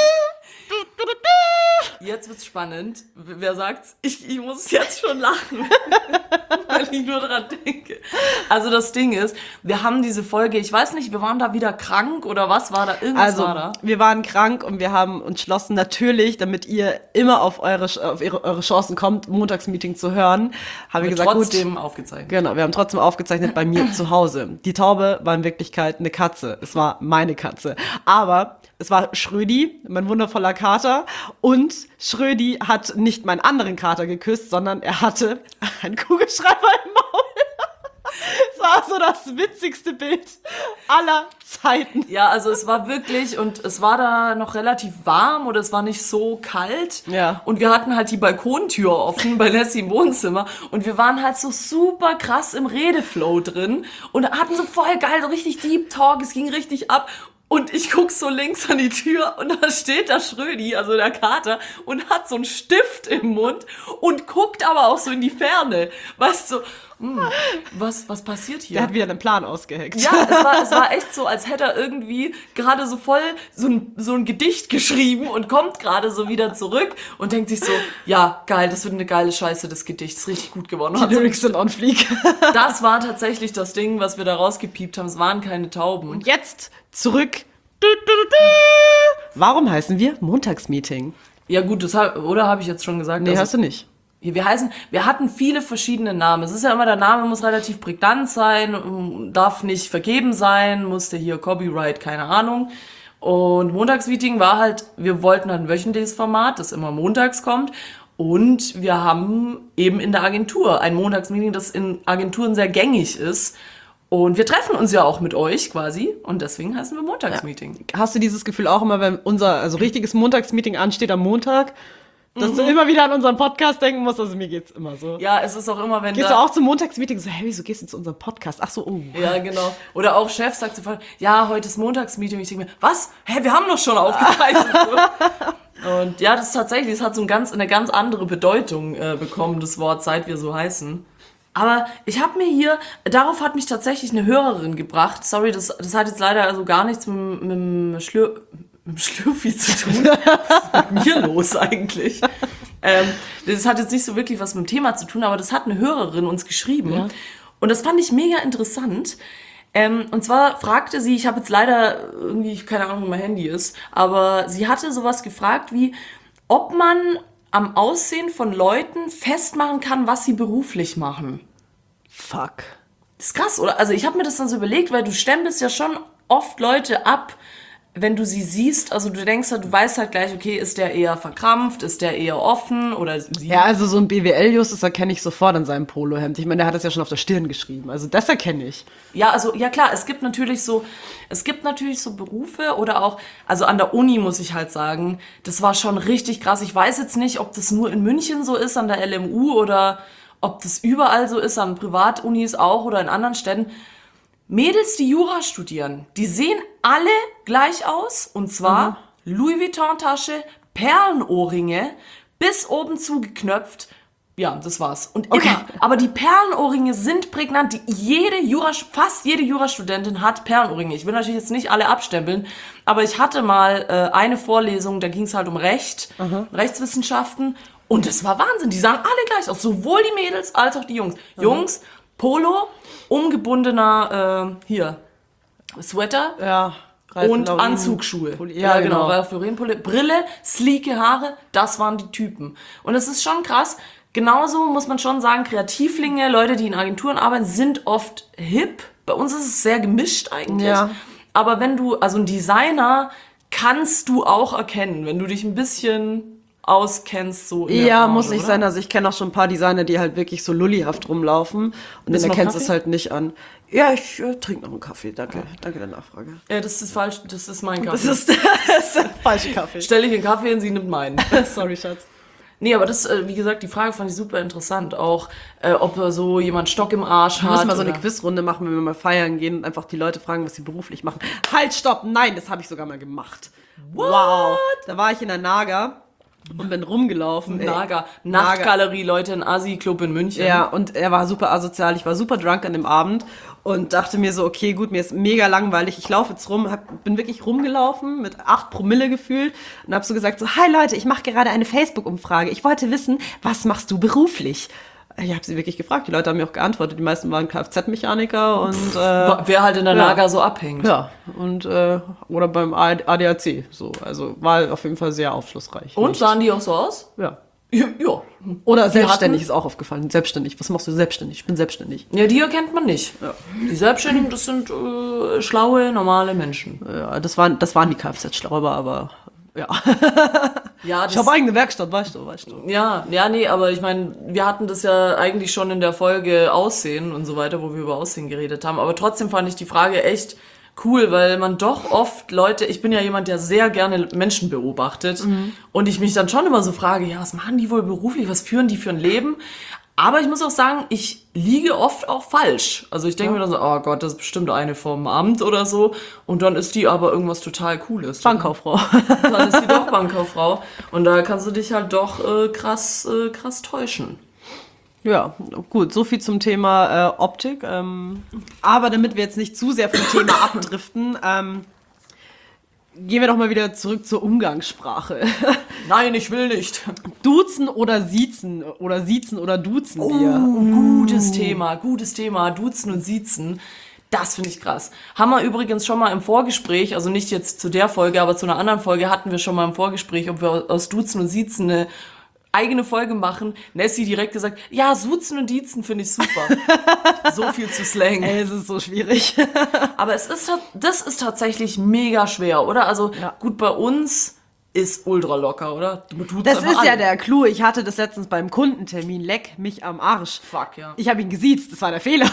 Jetzt wird's spannend. Wer sagt's? Ich, ich muss jetzt schon lachen, weil ich nur dran denke. Also das Ding ist, wir haben diese Folge, ich weiß nicht, wir waren da wieder krank oder was war da? Irgendwas Also, war da. wir waren krank und wir haben uns entschlossen, natürlich, damit ihr immer auf eure, auf ihre, eure Chancen kommt, Montagsmeeting zu hören, haben wir Wir gesagt, trotzdem gut, aufgezeichnet. genau, wir haben trotzdem aufgezeichnet bei mir zu Hause. Die Taube war in Wirklichkeit eine Katze. Es war meine Katze. Aber es war Schrödi, mein wundervoller Kater. Und Schrödi hat nicht meinen anderen Kater geküsst, sondern er hatte einen Kugelschreiber im Maul. Es war so das witzigste Bild aller Zeiten. Ja, also es war wirklich, und es war da noch relativ warm oder es war nicht so kalt. Ja. Und wir hatten halt die Balkontür offen bei Nessie im Wohnzimmer und wir waren halt so super krass im Redeflow drin und hatten so voll geil, so richtig Deep Talk, es ging richtig ab. Und ich guck so links an die Tür und da steht der Schrödi, also der Kater, und hat so einen Stift im Mund und guckt aber auch so in die Ferne. Weißt du, hm, was, was passiert hier? Der hat wieder einen Plan ausgeheckt. Ja, es war, es war echt so, als hätte er irgendwie gerade so voll so ein, so ein Gedicht geschrieben und kommt gerade so wieder zurück und denkt sich so, ja, geil, das wird eine geile Scheiße, das Gedicht ist richtig gut geworden. Die Hat so- Lyrics sind on fleek. Das war tatsächlich das Ding, was wir da rausgepiept haben. Es waren keine Tauben. Jetzt zurück. Warum heißen wir Montagsmeeting? Ja gut, das hab, oder habe ich jetzt schon gesagt? Nee, also, hast du nicht. Wir heißen, wir hatten viele verschiedene Namen. Es ist ja immer, der Name muss relativ prägnant sein, darf nicht vergeben sein, musste hier Copyright, keine Ahnung. Und Montagsmeeting war halt, wir wollten halt ein wöchentliches Format, das immer montags kommt. Und wir haben eben in der Agentur ein Montagsmeeting, das in Agenturen sehr gängig ist. Und wir treffen uns ja auch mit euch quasi. Und deswegen heißen wir Montagsmeeting. Hast du dieses Gefühl auch immer, wenn unser also richtiges Montagsmeeting ansteht am Montag, dass du immer wieder an unseren Podcast denken musst? Also mir geht's immer so. Ja, es ist auch immer, wenn Gehst da... du auch zum Montagsmeeting so, hey, wieso gehst du zu unserem Podcast? Ach so, oh. Ja, genau. Oder auch Chef sagt sofort, ja, heute ist Montagsmeeting. Ich denke mir, was? Hä, wir haben doch schon aufgezeichnet. So. Und ja, das ist tatsächlich, es hat so ein ganz, eine ganz andere Bedeutung äh, bekommen, das Wort, seit wir so heißen. Aber ich habe mir hier, darauf hat mich tatsächlich eine Hörerin gebracht. Sorry, das, das hat jetzt leider also gar nichts mit, mit dem Schlür, mit dem Schlürfi zu tun. Was ist mit mir los eigentlich? ähm, das hat jetzt nicht so wirklich was mit dem Thema zu tun, aber das hat eine Hörerin uns geschrieben. Ja. Und das fand ich mega interessant. Ähm, und zwar fragte sie, ich habe jetzt leider irgendwie, keine Ahnung, wo mein Handy ist, aber sie hatte sowas gefragt wie, ob man am Aussehen von Leuten festmachen kann, was sie beruflich machen. Fuck. Das ist krass, oder? Also ich habe mir das dann so überlegt, weil du stempelst ja schon oft Leute ab, wenn du sie siehst. Also du denkst halt, du weißt halt gleich, okay, ist der eher verkrampft, ist der eher offen oder sie. Ja, also so ein B W L-Jus, das erkenne ich sofort an seinem Polohemd. Ich meine, der hat das ja schon auf der Stirn geschrieben. Also das erkenne ich. Ja, also ja klar, es gibt natürlich so, es gibt natürlich so Berufe oder auch, also an der Uni muss ich halt sagen, das war schon richtig krass. Ich weiß jetzt nicht, ob das nur in München so ist, an der L M U oder ob das überall so ist, an Privatunis auch oder in anderen Städten. Mädels, die Jura studieren, die sehen alle gleich aus. Und zwar mhm. Louis Vuitton-Tasche, Perlenohrringe, bis oben zugeknöpft. Ja, das war's. Und Okay. immer. Aber die Perlenohrringe sind prägnant. Die, jede Jura, fast jede Jurastudentin hat Perlenohrringe. Ich will natürlich jetzt nicht alle abstempeln, aber ich hatte mal äh, eine Vorlesung, da ging es halt um Recht, mhm. Rechtswissenschaften. Und das war Wahnsinn. Die sahen alle gleich aus. Sowohl die Mädels als auch die Jungs. Mhm. Jungs, Polo, umgebundener, äh, hier, Sweater. Ja. Ralph Und Lauren, Anzugsschuhe. Pulli- Ja, Ja, genau. genau. Ralph Lauren Pulli- Brille, sleeke Haare, das waren die Typen. Und es ist schon krass. Genauso muss man schon sagen, Kreativlinge, Leute, die in Agenturen arbeiten, sind oft hip. Bei uns ist es sehr gemischt eigentlich. Ja. Aber wenn du, also ein Designer kannst du auch erkennen, wenn du dich ein bisschen auskennst, so in der Ja, Branche, muss nicht oder? sein. Also ich kenne auch schon ein paar Designer, die halt wirklich so lullihaft rumlaufen. Und dann Willst du noch erkennst du es Kaffee? halt nicht an. Ja, ich äh, trinke noch einen Kaffee. Danke. Danke der Nachfrage. Ja, das ist falsch, das ist mein Kaffee. Das ist, das ist der falsche Kaffee. Stell ich einen Kaffee hin, sie nimmt meinen. Sorry, Schatz. Nee, aber das, äh, wie gesagt, die Frage fand ich super interessant. Auch, äh, ob er so jemand Stock im Arsch Wir hat. müssen mal so eine oder- Quizrunde machen, wenn wir mal feiern gehen und einfach die Leute fragen, was sie beruflich machen. Halt, stopp! Nein, das habe ich sogar mal gemacht. Wow! Da war ich in der Naga und bin rumgelaufen. ey. Naga. Nachtgalerie, Leute, ein Assi-Club in München. Ja, und er war super asozial. Ich war super drunk an dem Abend und dachte mir so, okay, gut, mir ist mega langweilig. Ich laufe jetzt rum, hab, bin wirklich rumgelaufen mit acht Promille gefühlt und hab so gesagt so, hi Leute, ich mache gerade eine Facebook-Umfrage. Ich wollte wissen, was machst du beruflich? Ich habe sie wirklich gefragt. Die Leute haben mir auch geantwortet. Die meisten waren Kfz-Mechaniker und äh, Wer halt in der Ja. Naga so abhängt. ja und äh, oder beim A D A C. So, also war auf jeden Fall sehr aufschlussreich. Und Nicht- sahen die auch so aus? ja. Ja. ja. Oder Die selbstständig hatten- ist auch aufgefallen. Selbstständig. Was machst du selbstständig? Ich bin selbstständig. Ja, die erkennt man nicht. Die Selbstständigen, das sind äh, schlaue, normale Menschen. Ja, das waren, das waren die Kfz-Schlauber, aber ja. Ja, Ich habe eigene Werkstatt, weißt du, weißt du. Ja, ja, nee, aber ich meine, wir hatten das ja eigentlich schon in der Folge Aussehen und so weiter, wo wir über Aussehen geredet haben. Aber trotzdem fand ich die Frage echt cool, weil man doch oft Leute, ich bin ja jemand, der sehr gerne Menschen beobachtet und ich mich dann schon immer so frage, ja, was machen die wohl beruflich, was führen die für ein Leben? Aber ich muss auch sagen, ich liege oft auch falsch. Also ich denke mir dann so, oh Gott, das ist bestimmt eine vom Amt oder so. Und dann ist die aber irgendwas total Cooles. Bankkauffrau. Dann ist die doch Bankkauffrau. Und da kannst du dich halt doch äh, krass, äh, krass täuschen. Ja, gut, so viel zum Thema äh, Optik. Ähm, aber damit wir jetzt nicht zu sehr vom Thema abdriften, ähm, gehen wir doch mal wieder zurück zur Umgangssprache. Nein, ich will nicht. Duzen oder siezen oder siezen oder duzen Oh, wir. gutes Thema, gutes Thema. Duzen und Siezen. Das finde ich krass. Haben wir übrigens schon mal im Vorgespräch, also nicht jetzt zu der Folge, aber zu einer anderen Folge hatten wir schon mal im Vorgespräch, ob wir aus Duzen und Siezen eine eigene Folge machen. Nessie direkt gesagt, ja, Suzen und Diezen finde ich super. So viel zu Slang. Ey, es ist so schwierig. Aber es ist, ta- das ist tatsächlich mega schwer, oder? Also Ja. gut, bei uns ist ultra locker, oder? Du duzt Das einfach ist ja alle. der Clou. Ich hatte das letztens beim Kundentermin. Leck mich am Arsch. Fuck, ja. Ich habe ihn gesiezt. Das war der Fehler.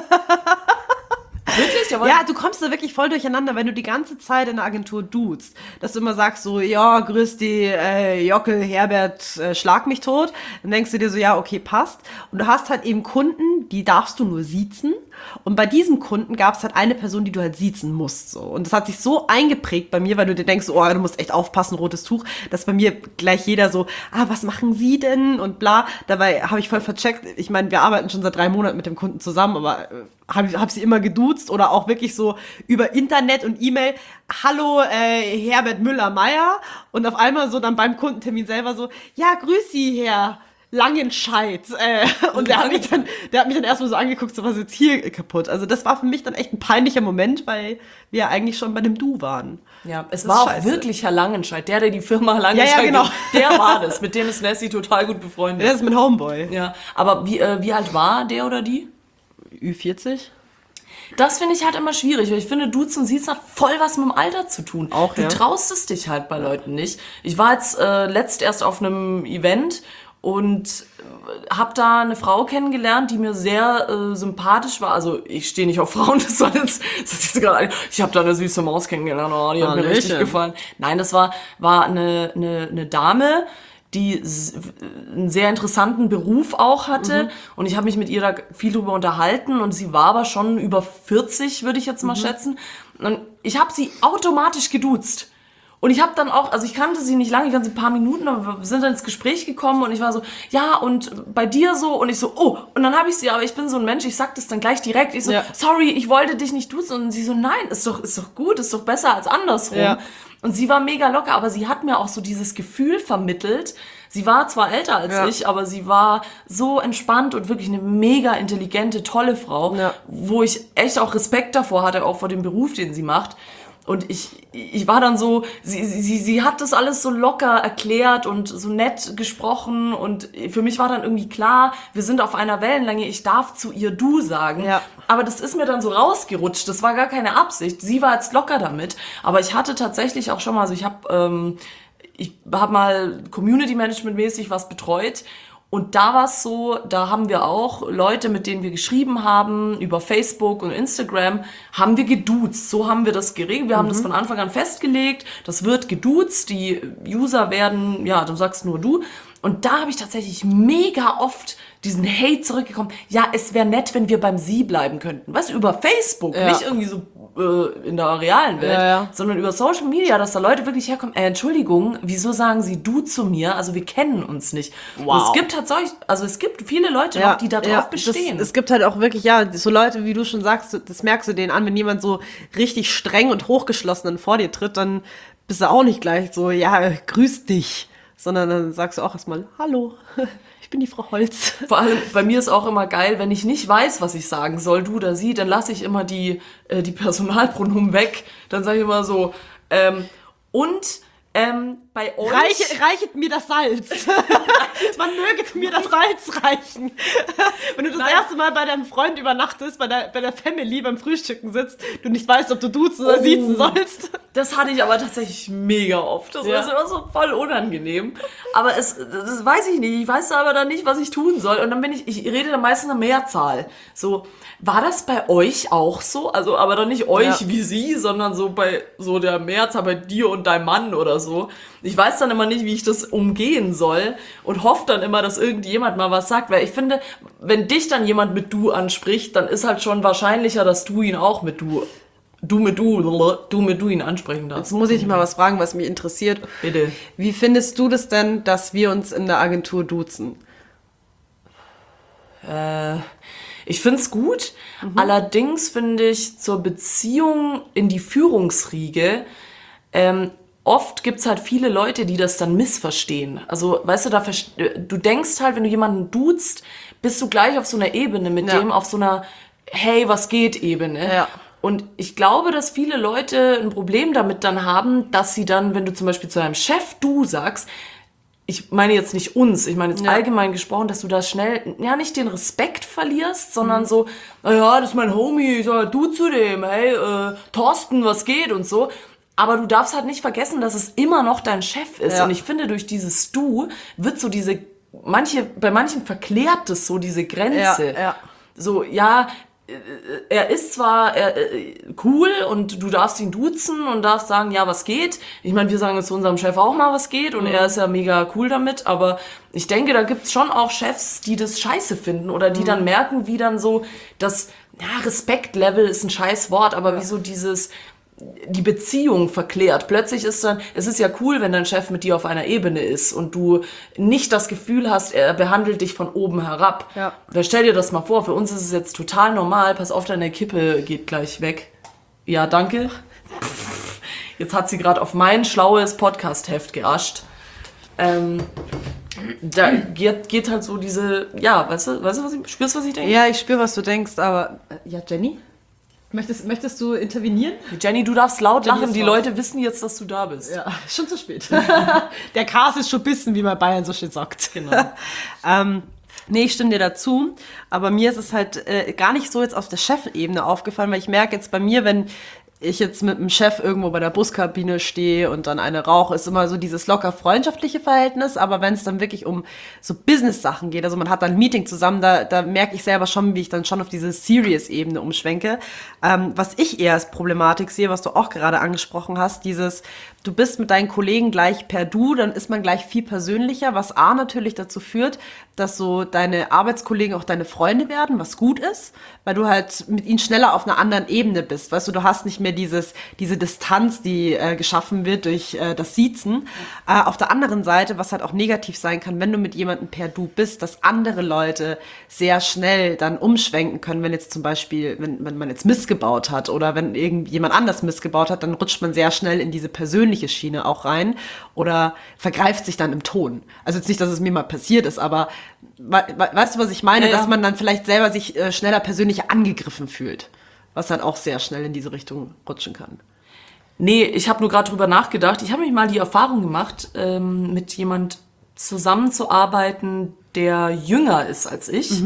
Wirklich? Aber Ja, du kommst da wirklich voll durcheinander, wenn du die ganze Zeit in der Agentur duzt. Dass du immer sagst so, ja, grüß die äh, Jockel, Herbert, äh, schlag mich tot. Dann denkst du dir so, ja, okay, passt. Und du hast halt eben Kunden, die darfst du nur siezen. Und bei diesem Kunden gab es halt eine Person, die du halt siezen musst. So. Und das hat sich so eingeprägt bei mir, weil du dir denkst, oh, du musst echt aufpassen, rotes Tuch, dass bei mir gleich jeder so, ah, was machen Sie denn? Und bla. Dabei habe ich voll vercheckt. Ich meine, wir arbeiten schon seit drei Monaten mit dem Kunden zusammen, aber äh, habe hab sie immer geduzt oder auch wirklich so über Internet und E-Mail, hallo äh, Herbert Müller-Meyer, und auf einmal so dann beim Kundentermin selber so, ja, grüß Sie, Herr Langenscheidt. Äh, und der hat, mich dann, der hat mich dann erstmal so angeguckt, so was ist jetzt hier kaputt. Also das war für mich dann echt ein peinlicher Moment, weil wir eigentlich schon bei dem Du waren. Ja, es Das war ist auch scheiße. wirklich Herr Langenscheidt, der, der die Firma Langenscheidt, Ja, ja, genau. gibt, der war das, mit dem ist Nessie total gut befreundet. Der ist mein Homeboy. Ja, aber wie, äh, wie alt war der oder die? Ü vierzig? Das finde ich halt immer schwierig, weil ich finde, Duzen und Siezen hat voll was mit dem Alter zu tun. Auch, du ja. traust es dich halt bei Leuten nicht. Ich war jetzt äh, letzt erst auf einem Event und habe da eine Frau kennengelernt, die mir sehr äh, sympathisch war. Also ich stehe nicht auf Frauen, das war jetzt, das ist jetzt gerade, ich habe da eine süße Maus kennengelernt, oh, die hat mir richtig Hallöchen. gefallen. Nein, das war, war eine, eine, eine Dame, die einen sehr interessanten Beruf auch hatte. Mhm. Und ich habe mich mit ihr da viel drüber unterhalten. Und sie war aber schon über vierzig, würde ich jetzt mal mhm. schätzen. Und ich habe sie automatisch geduzt. Und ich habe dann auch, also ich kannte sie nicht lange, ich kannte sie ein paar Minuten, aber wir sind dann ins Gespräch gekommen und ich war so, ja, und bei dir so? Und ich so, oh, und dann habe ich sie, aber ich bin so ein Mensch, ich sag das dann gleich direkt. Ich so, ja. sorry, ich wollte dich nicht duzen. Und sie so, nein, ist doch, ist doch gut, ist doch besser als andersrum. Ja. Und sie war mega locker, aber sie hat mir auch so dieses Gefühl vermittelt. Sie war zwar älter als ja. ich, aber sie war so entspannt und wirklich eine mega intelligente, tolle Frau, ja. wo ich echt auch Respekt davor hatte, auch vor dem Beruf, den sie macht. Und ich, ich war dann so, sie, sie, sie hat das alles so locker erklärt und so nett gesprochen und für mich war dann irgendwie klar, wir sind auf einer Wellenlänge, ich darf zu ihr du sagen. Ja. Aber das ist mir dann so rausgerutscht, das war gar keine Absicht. Sie war jetzt locker damit, aber ich hatte tatsächlich auch schon mal, also ich habe ähm, ich habe mal Community Management mäßig was betreut. Und da war es so, da haben wir auch Leute, mit denen wir geschrieben haben, über Facebook und Instagram, haben wir geduzt. So haben wir das geregelt. Wir mhm. haben das von Anfang an festgelegt. Das wird geduzt. Die User werden, ja, du sagst nur du. Und da habe ich tatsächlich mega oft diesen Hate zurückgekommen. Ja, es wäre nett, wenn wir beim Sie bleiben könnten. Weißt du, über Facebook, ja. nicht irgendwie so äh, in der realen Welt, ja, ja. sondern über Social Media, dass da Leute wirklich herkommen, äh, Entschuldigung, wieso sagen Sie du zu mir? Also wir kennen uns nicht. Wow. Und es gibt tatsächlich, also es gibt viele Leute ja, noch, die darauf ja, bestehen. Das, es gibt halt auch wirklich, ja, so Leute, wie du schon sagst, das merkst du denen an, wenn jemand so richtig streng und hochgeschlossen dann vor dir tritt, dann bist du auch nicht gleich so, ja, grüß dich, sondern dann sagst du auch erstmal, hallo. Ich bin die Frau Holz. Vor allem, bei mir ist auch immer geil, wenn ich nicht weiß, was ich sagen soll, du oder sie, dann lasse ich immer die, äh, die Personalpronomen weg. Dann sage ich immer so, ähm, und ähm, bei euch... Reiche, reichet mir das Salz. Man möge mir das Salz reichen. Wenn du das Nein. erste Mal bei deinem Freund übernachtest, bei der, bei der Family beim Frühstücken sitzt, du nicht weißt, ob du duzen oder oh, siezen sollst. Das hatte ich aber tatsächlich mega oft. Das ja. ist immer so voll unangenehm. Aber es, das weiß ich nicht. Ich weiß aber dann nicht, was ich tun soll. Und dann bin ich, ich rede dann meistens eine Mehrzahl. So, war das bei euch auch so? Also, aber dann nicht euch ja. wie sie, sondern so bei so der Mehrzahl bei dir und deinem Mann oder so. Ich weiß dann immer nicht, wie ich das umgehen soll und hoffe dann immer, dass irgendjemand mal was sagt, weil ich finde, wenn dich dann jemand mit du anspricht, dann ist halt schon wahrscheinlicher, dass du ihn auch mit du, du mit du, du mit du ihn ansprechen darfst. Jetzt muss ich dich mal was fragen, was mich interessiert. Bitte. Wie findest du das denn, dass wir uns in der Agentur duzen? Äh, ich find's gut. Mhm. Allerdings finde ich zur Beziehung in die Führungsriege, ähm, oft gibt's halt viele Leute, die das dann missverstehen. Also, weißt du, da du denkst halt, wenn du jemanden duzt, bist du gleich auf so einer Ebene mit ja. dem, auf so einer Hey, was geht Ebene. Ja. Und ich glaube, dass viele Leute ein Problem damit dann haben, dass sie dann, wenn du zum Beispiel zu einem Chef du sagst, ich meine jetzt nicht uns, ich meine jetzt ja. allgemein gesprochen, dass du da schnell, ja, nicht den Respekt verlierst, sondern mhm. so, naja, das ist mein Homie, ich sag du zu dem, hey, äh, Thorsten, was geht und so. Aber du darfst halt nicht vergessen, dass es immer noch dein Chef ist. Ja. Und ich finde, durch dieses Du wird so diese, manche, bei manchen verklärt es so diese Grenze. Ja, ja. So, ja, er ist zwar äh, cool und du darfst ihn duzen und darfst sagen, ja, was geht. Ich meine, wir sagen jetzt zu unserem Chef auch mal, was geht und mhm. er ist ja mega cool damit. Aber ich denke, da gibt's schon auch Chefs, die das scheiße finden oder die mhm. dann merken, wie dann so das, ja, Respektlevel ist ein scheiß Wort, aber ja. wie so dieses... die Beziehung verklärt. Plötzlich ist dann, es ist ja cool, wenn dein Chef mit dir auf einer Ebene ist und du nicht das Gefühl hast, er behandelt dich von oben herab. Ja. Da stell dir das mal vor, für uns ist es jetzt total normal, pass auf, deine Kippe geht gleich weg. Ja, danke. Jetzt hat sie gerade auf mein schlaues Podcast-Heft geascht. Ähm, da geht, geht halt so diese, ja, weißt du, weißt du, was ich, spürst du, was ich denke? Ja, ich spüre, was du denkst, aber äh, ja, Jenny? Möchtest, möchtest du intervenieren? Jenny, du darfst laut Jenny lachen, ist die raus. Leute wissen jetzt, dass du da bist. Ja, schon zu spät. Der Kas ist schon bissen, wie man Bayern so schön sagt. Genau. ähm, nee, ich stimme dir dazu, aber mir ist es halt äh, gar nicht so jetzt auf der Chefebene aufgefallen, weil ich merke jetzt bei mir, wenn ich jetzt mit dem Chef irgendwo bei der Buskabine stehe und dann eine rauche, ist immer so dieses locker freundschaftliche Verhältnis, aber wenn es dann wirklich um so Business-Sachen geht, also man hat dann ein Meeting zusammen, da, da merke ich selber schon, wie ich dann schon auf diese Serious-Ebene umschwenke. Ähm, was ich eher als Problematik sehe, was du auch gerade angesprochen hast, dieses, du bist mit deinen Kollegen gleich per Du, dann ist man gleich viel persönlicher, was A natürlich dazu führt, dass so deine Arbeitskollegen auch deine Freunde werden, was gut ist, weil du halt mit ihnen schneller auf einer anderen Ebene bist. Weißt du, du hast nicht mehr dieses, diese Distanz, die äh, geschaffen wird durch äh, das Siezen. Äh, auf der anderen Seite, was halt auch negativ sein kann, wenn du mit jemandem per Du bist, dass andere Leute sehr schnell dann umschwenken können, wenn jetzt zum Beispiel, wenn, wenn man jetzt missgebaut hat oder wenn irgendjemand anders missgebaut hat, dann rutscht man sehr schnell in diese persönliche Schiene auch rein oder vergreift sich dann im Ton. Also jetzt nicht, dass es mir mal passiert ist, aber we- we- weißt du, was ich meine? Ja, ja. Dass man dann vielleicht selber sich äh, schneller persönlich angegriffen fühlt, was dann auch sehr schnell in diese Richtung rutschen kann. Nee, ich habe nur gerade drüber nachgedacht. Ich habe mich mal die Erfahrung gemacht, ähm, mit jemand zusammenzuarbeiten, der jünger ist als ich.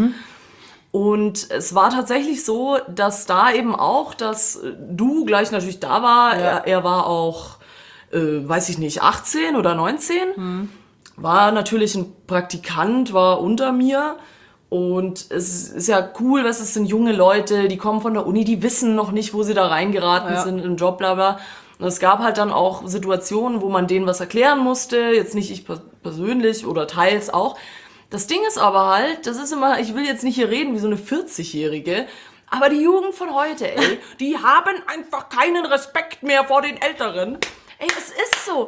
Und es war tatsächlich so, dass da eben auch, dass äh, du gleich natürlich da war. Ja. Er, er war auch, äh, weiß ich nicht, achtzehn oder neunzehn. War natürlich ein Praktikant, war unter mir. Und es ist ja cool, was es sind junge Leute, die kommen von der Uni, die wissen noch nicht, wo sie da reingeraten Ja. sind im Job, bla bla. Und es gab halt dann auch Situationen, wo man denen was erklären musste, jetzt nicht ich per- persönlich oder teils auch. Das Ding ist aber halt, das ist immer, ich will jetzt nicht hier reden wie so eine vierzig-Jährige, aber die Jugend von heute, ey, die haben einfach keinen Respekt mehr vor den Älteren. Ey, es ist so.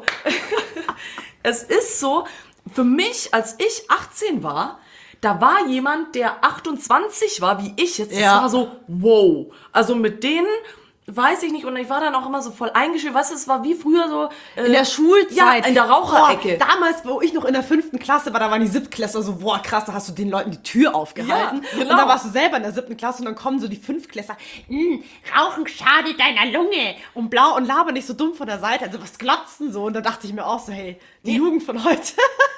Es ist so, für mich, als ich achtzehn war, da war jemand, der achtundzwanzig war, wie ich jetzt. Das Ja. war so, wow. Also mit denen, weiß ich nicht, und ich war dann auch immer so voll eingeschrieben. Weißt du, es war wie früher so... äh, In der Schulzeit. Ja, in der Raucherecke. Boah, damals, wo ich noch in der fünften Klasse war, da waren die Siebtklässler so, boah, krass, da hast du den Leuten die Tür aufgehalten. Ja, genau. Und dann warst du selber in der siebten Klasse und dann kommen so die Fünftklässler, "Mm, Rauchen schadet deiner Lunge und blau und labern nicht so dumm von der Seite, also was glotzen so. Und da dachte ich mir auch so, hey, die Jugend von heute.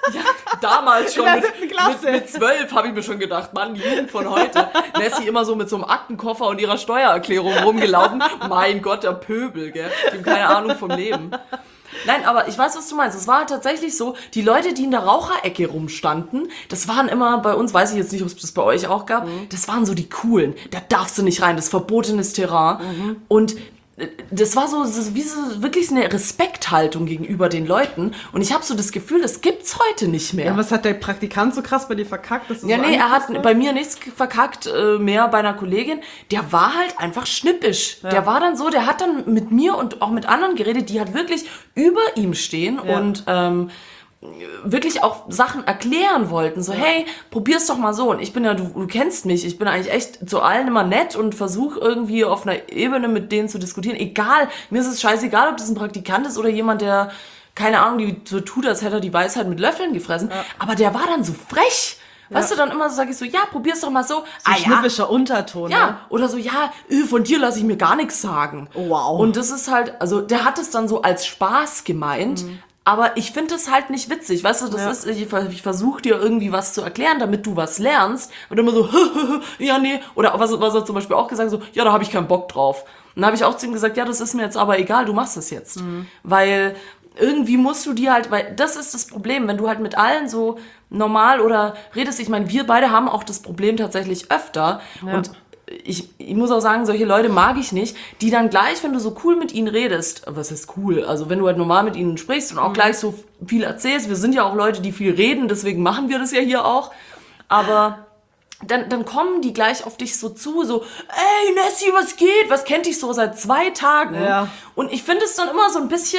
Damals schon der mit, siebten Klasse. mit, mit zwölf habe ich mir schon gedacht, Mann, die Jugend von heute. Nessie immer so mit so einem Aktenkoffer und ihrer Steuererklärung rumgelaufen. Mein Gott, der Pöbel, gell? Ich habe keine Ahnung vom Leben. Nein, aber ich weiß, was du meinst. Es war tatsächlich so, die Leute, die in der Raucherecke rumstanden, das waren immer bei uns, weiß ich jetzt nicht, ob es das bei euch auch gab, das waren so die Coolen. Da darfst du nicht rein, das ist verbotenes Terrain. Und äh, das war so, so wie so wirklich eine Respekthaltung gegenüber den Leuten. Und ich habe so das Gefühl, das gibt's heute nicht mehr. Ja, was hat der Praktikant so krass bei dir verkackt? Dass du Ja, so nee, er hat angepasst bei mir nichts verkackt äh, mehr bei einer Kollegin. Der war halt einfach schnippisch. Der war dann so, der hat dann mit mir und auch mit anderen geredet, die halt wirklich über ihm stehen Ja. und ähm, wirklich auch Sachen erklären wollten. So, hey, probier's doch mal so. Und ich bin ja, du, du kennst mich, ich bin eigentlich echt zu allen immer nett und versuche irgendwie auf einer Ebene mit denen zu diskutieren. Egal, mir ist es scheißegal, ob das ein Praktikant ist oder jemand, der, keine Ahnung, die so tut, als hätte er die Weisheit mit Löffeln gefressen. Aber der war dann so frech. Weißt du, dann immer so sage ich so, ja, probier's doch mal so. So ein schnippischer Unterton. Ne? Ja, oder so, ja, äh, von dir lasse ich mir gar nichts sagen. Wow. Und das ist halt, also der hat es dann so als Spaß gemeint, aber ich finde es halt nicht witzig, weißt du, das Ja. ist, ich, ich versuche dir irgendwie was zu erklären, damit du was lernst und immer so, ja, nee, oder was, was er zum Beispiel auch gesagt, so, ja, da habe ich keinen Bock drauf. Und dann habe ich auch zu ihm gesagt, ja, das ist mir jetzt aber egal, du machst das jetzt. Weil irgendwie musst du dir halt, weil das ist das Problem, wenn du halt mit allen so normal oder redest, ich meine, wir beide haben auch das Problem tatsächlich öfter und ich, ich muss auch sagen, solche Leute mag ich nicht, die dann gleich, wenn du so cool mit ihnen redest, was ist cool, also wenn du halt normal mit ihnen sprichst und auch gleich so viel erzählst, wir sind ja auch Leute, die viel reden, deswegen machen wir das ja hier auch, aber dann, dann kommen die gleich auf dich so zu, so, ey Nessie, was geht? Was kennt dich so seit zwei Tagen? Ja. Und ich finde es dann immer so ein bisschen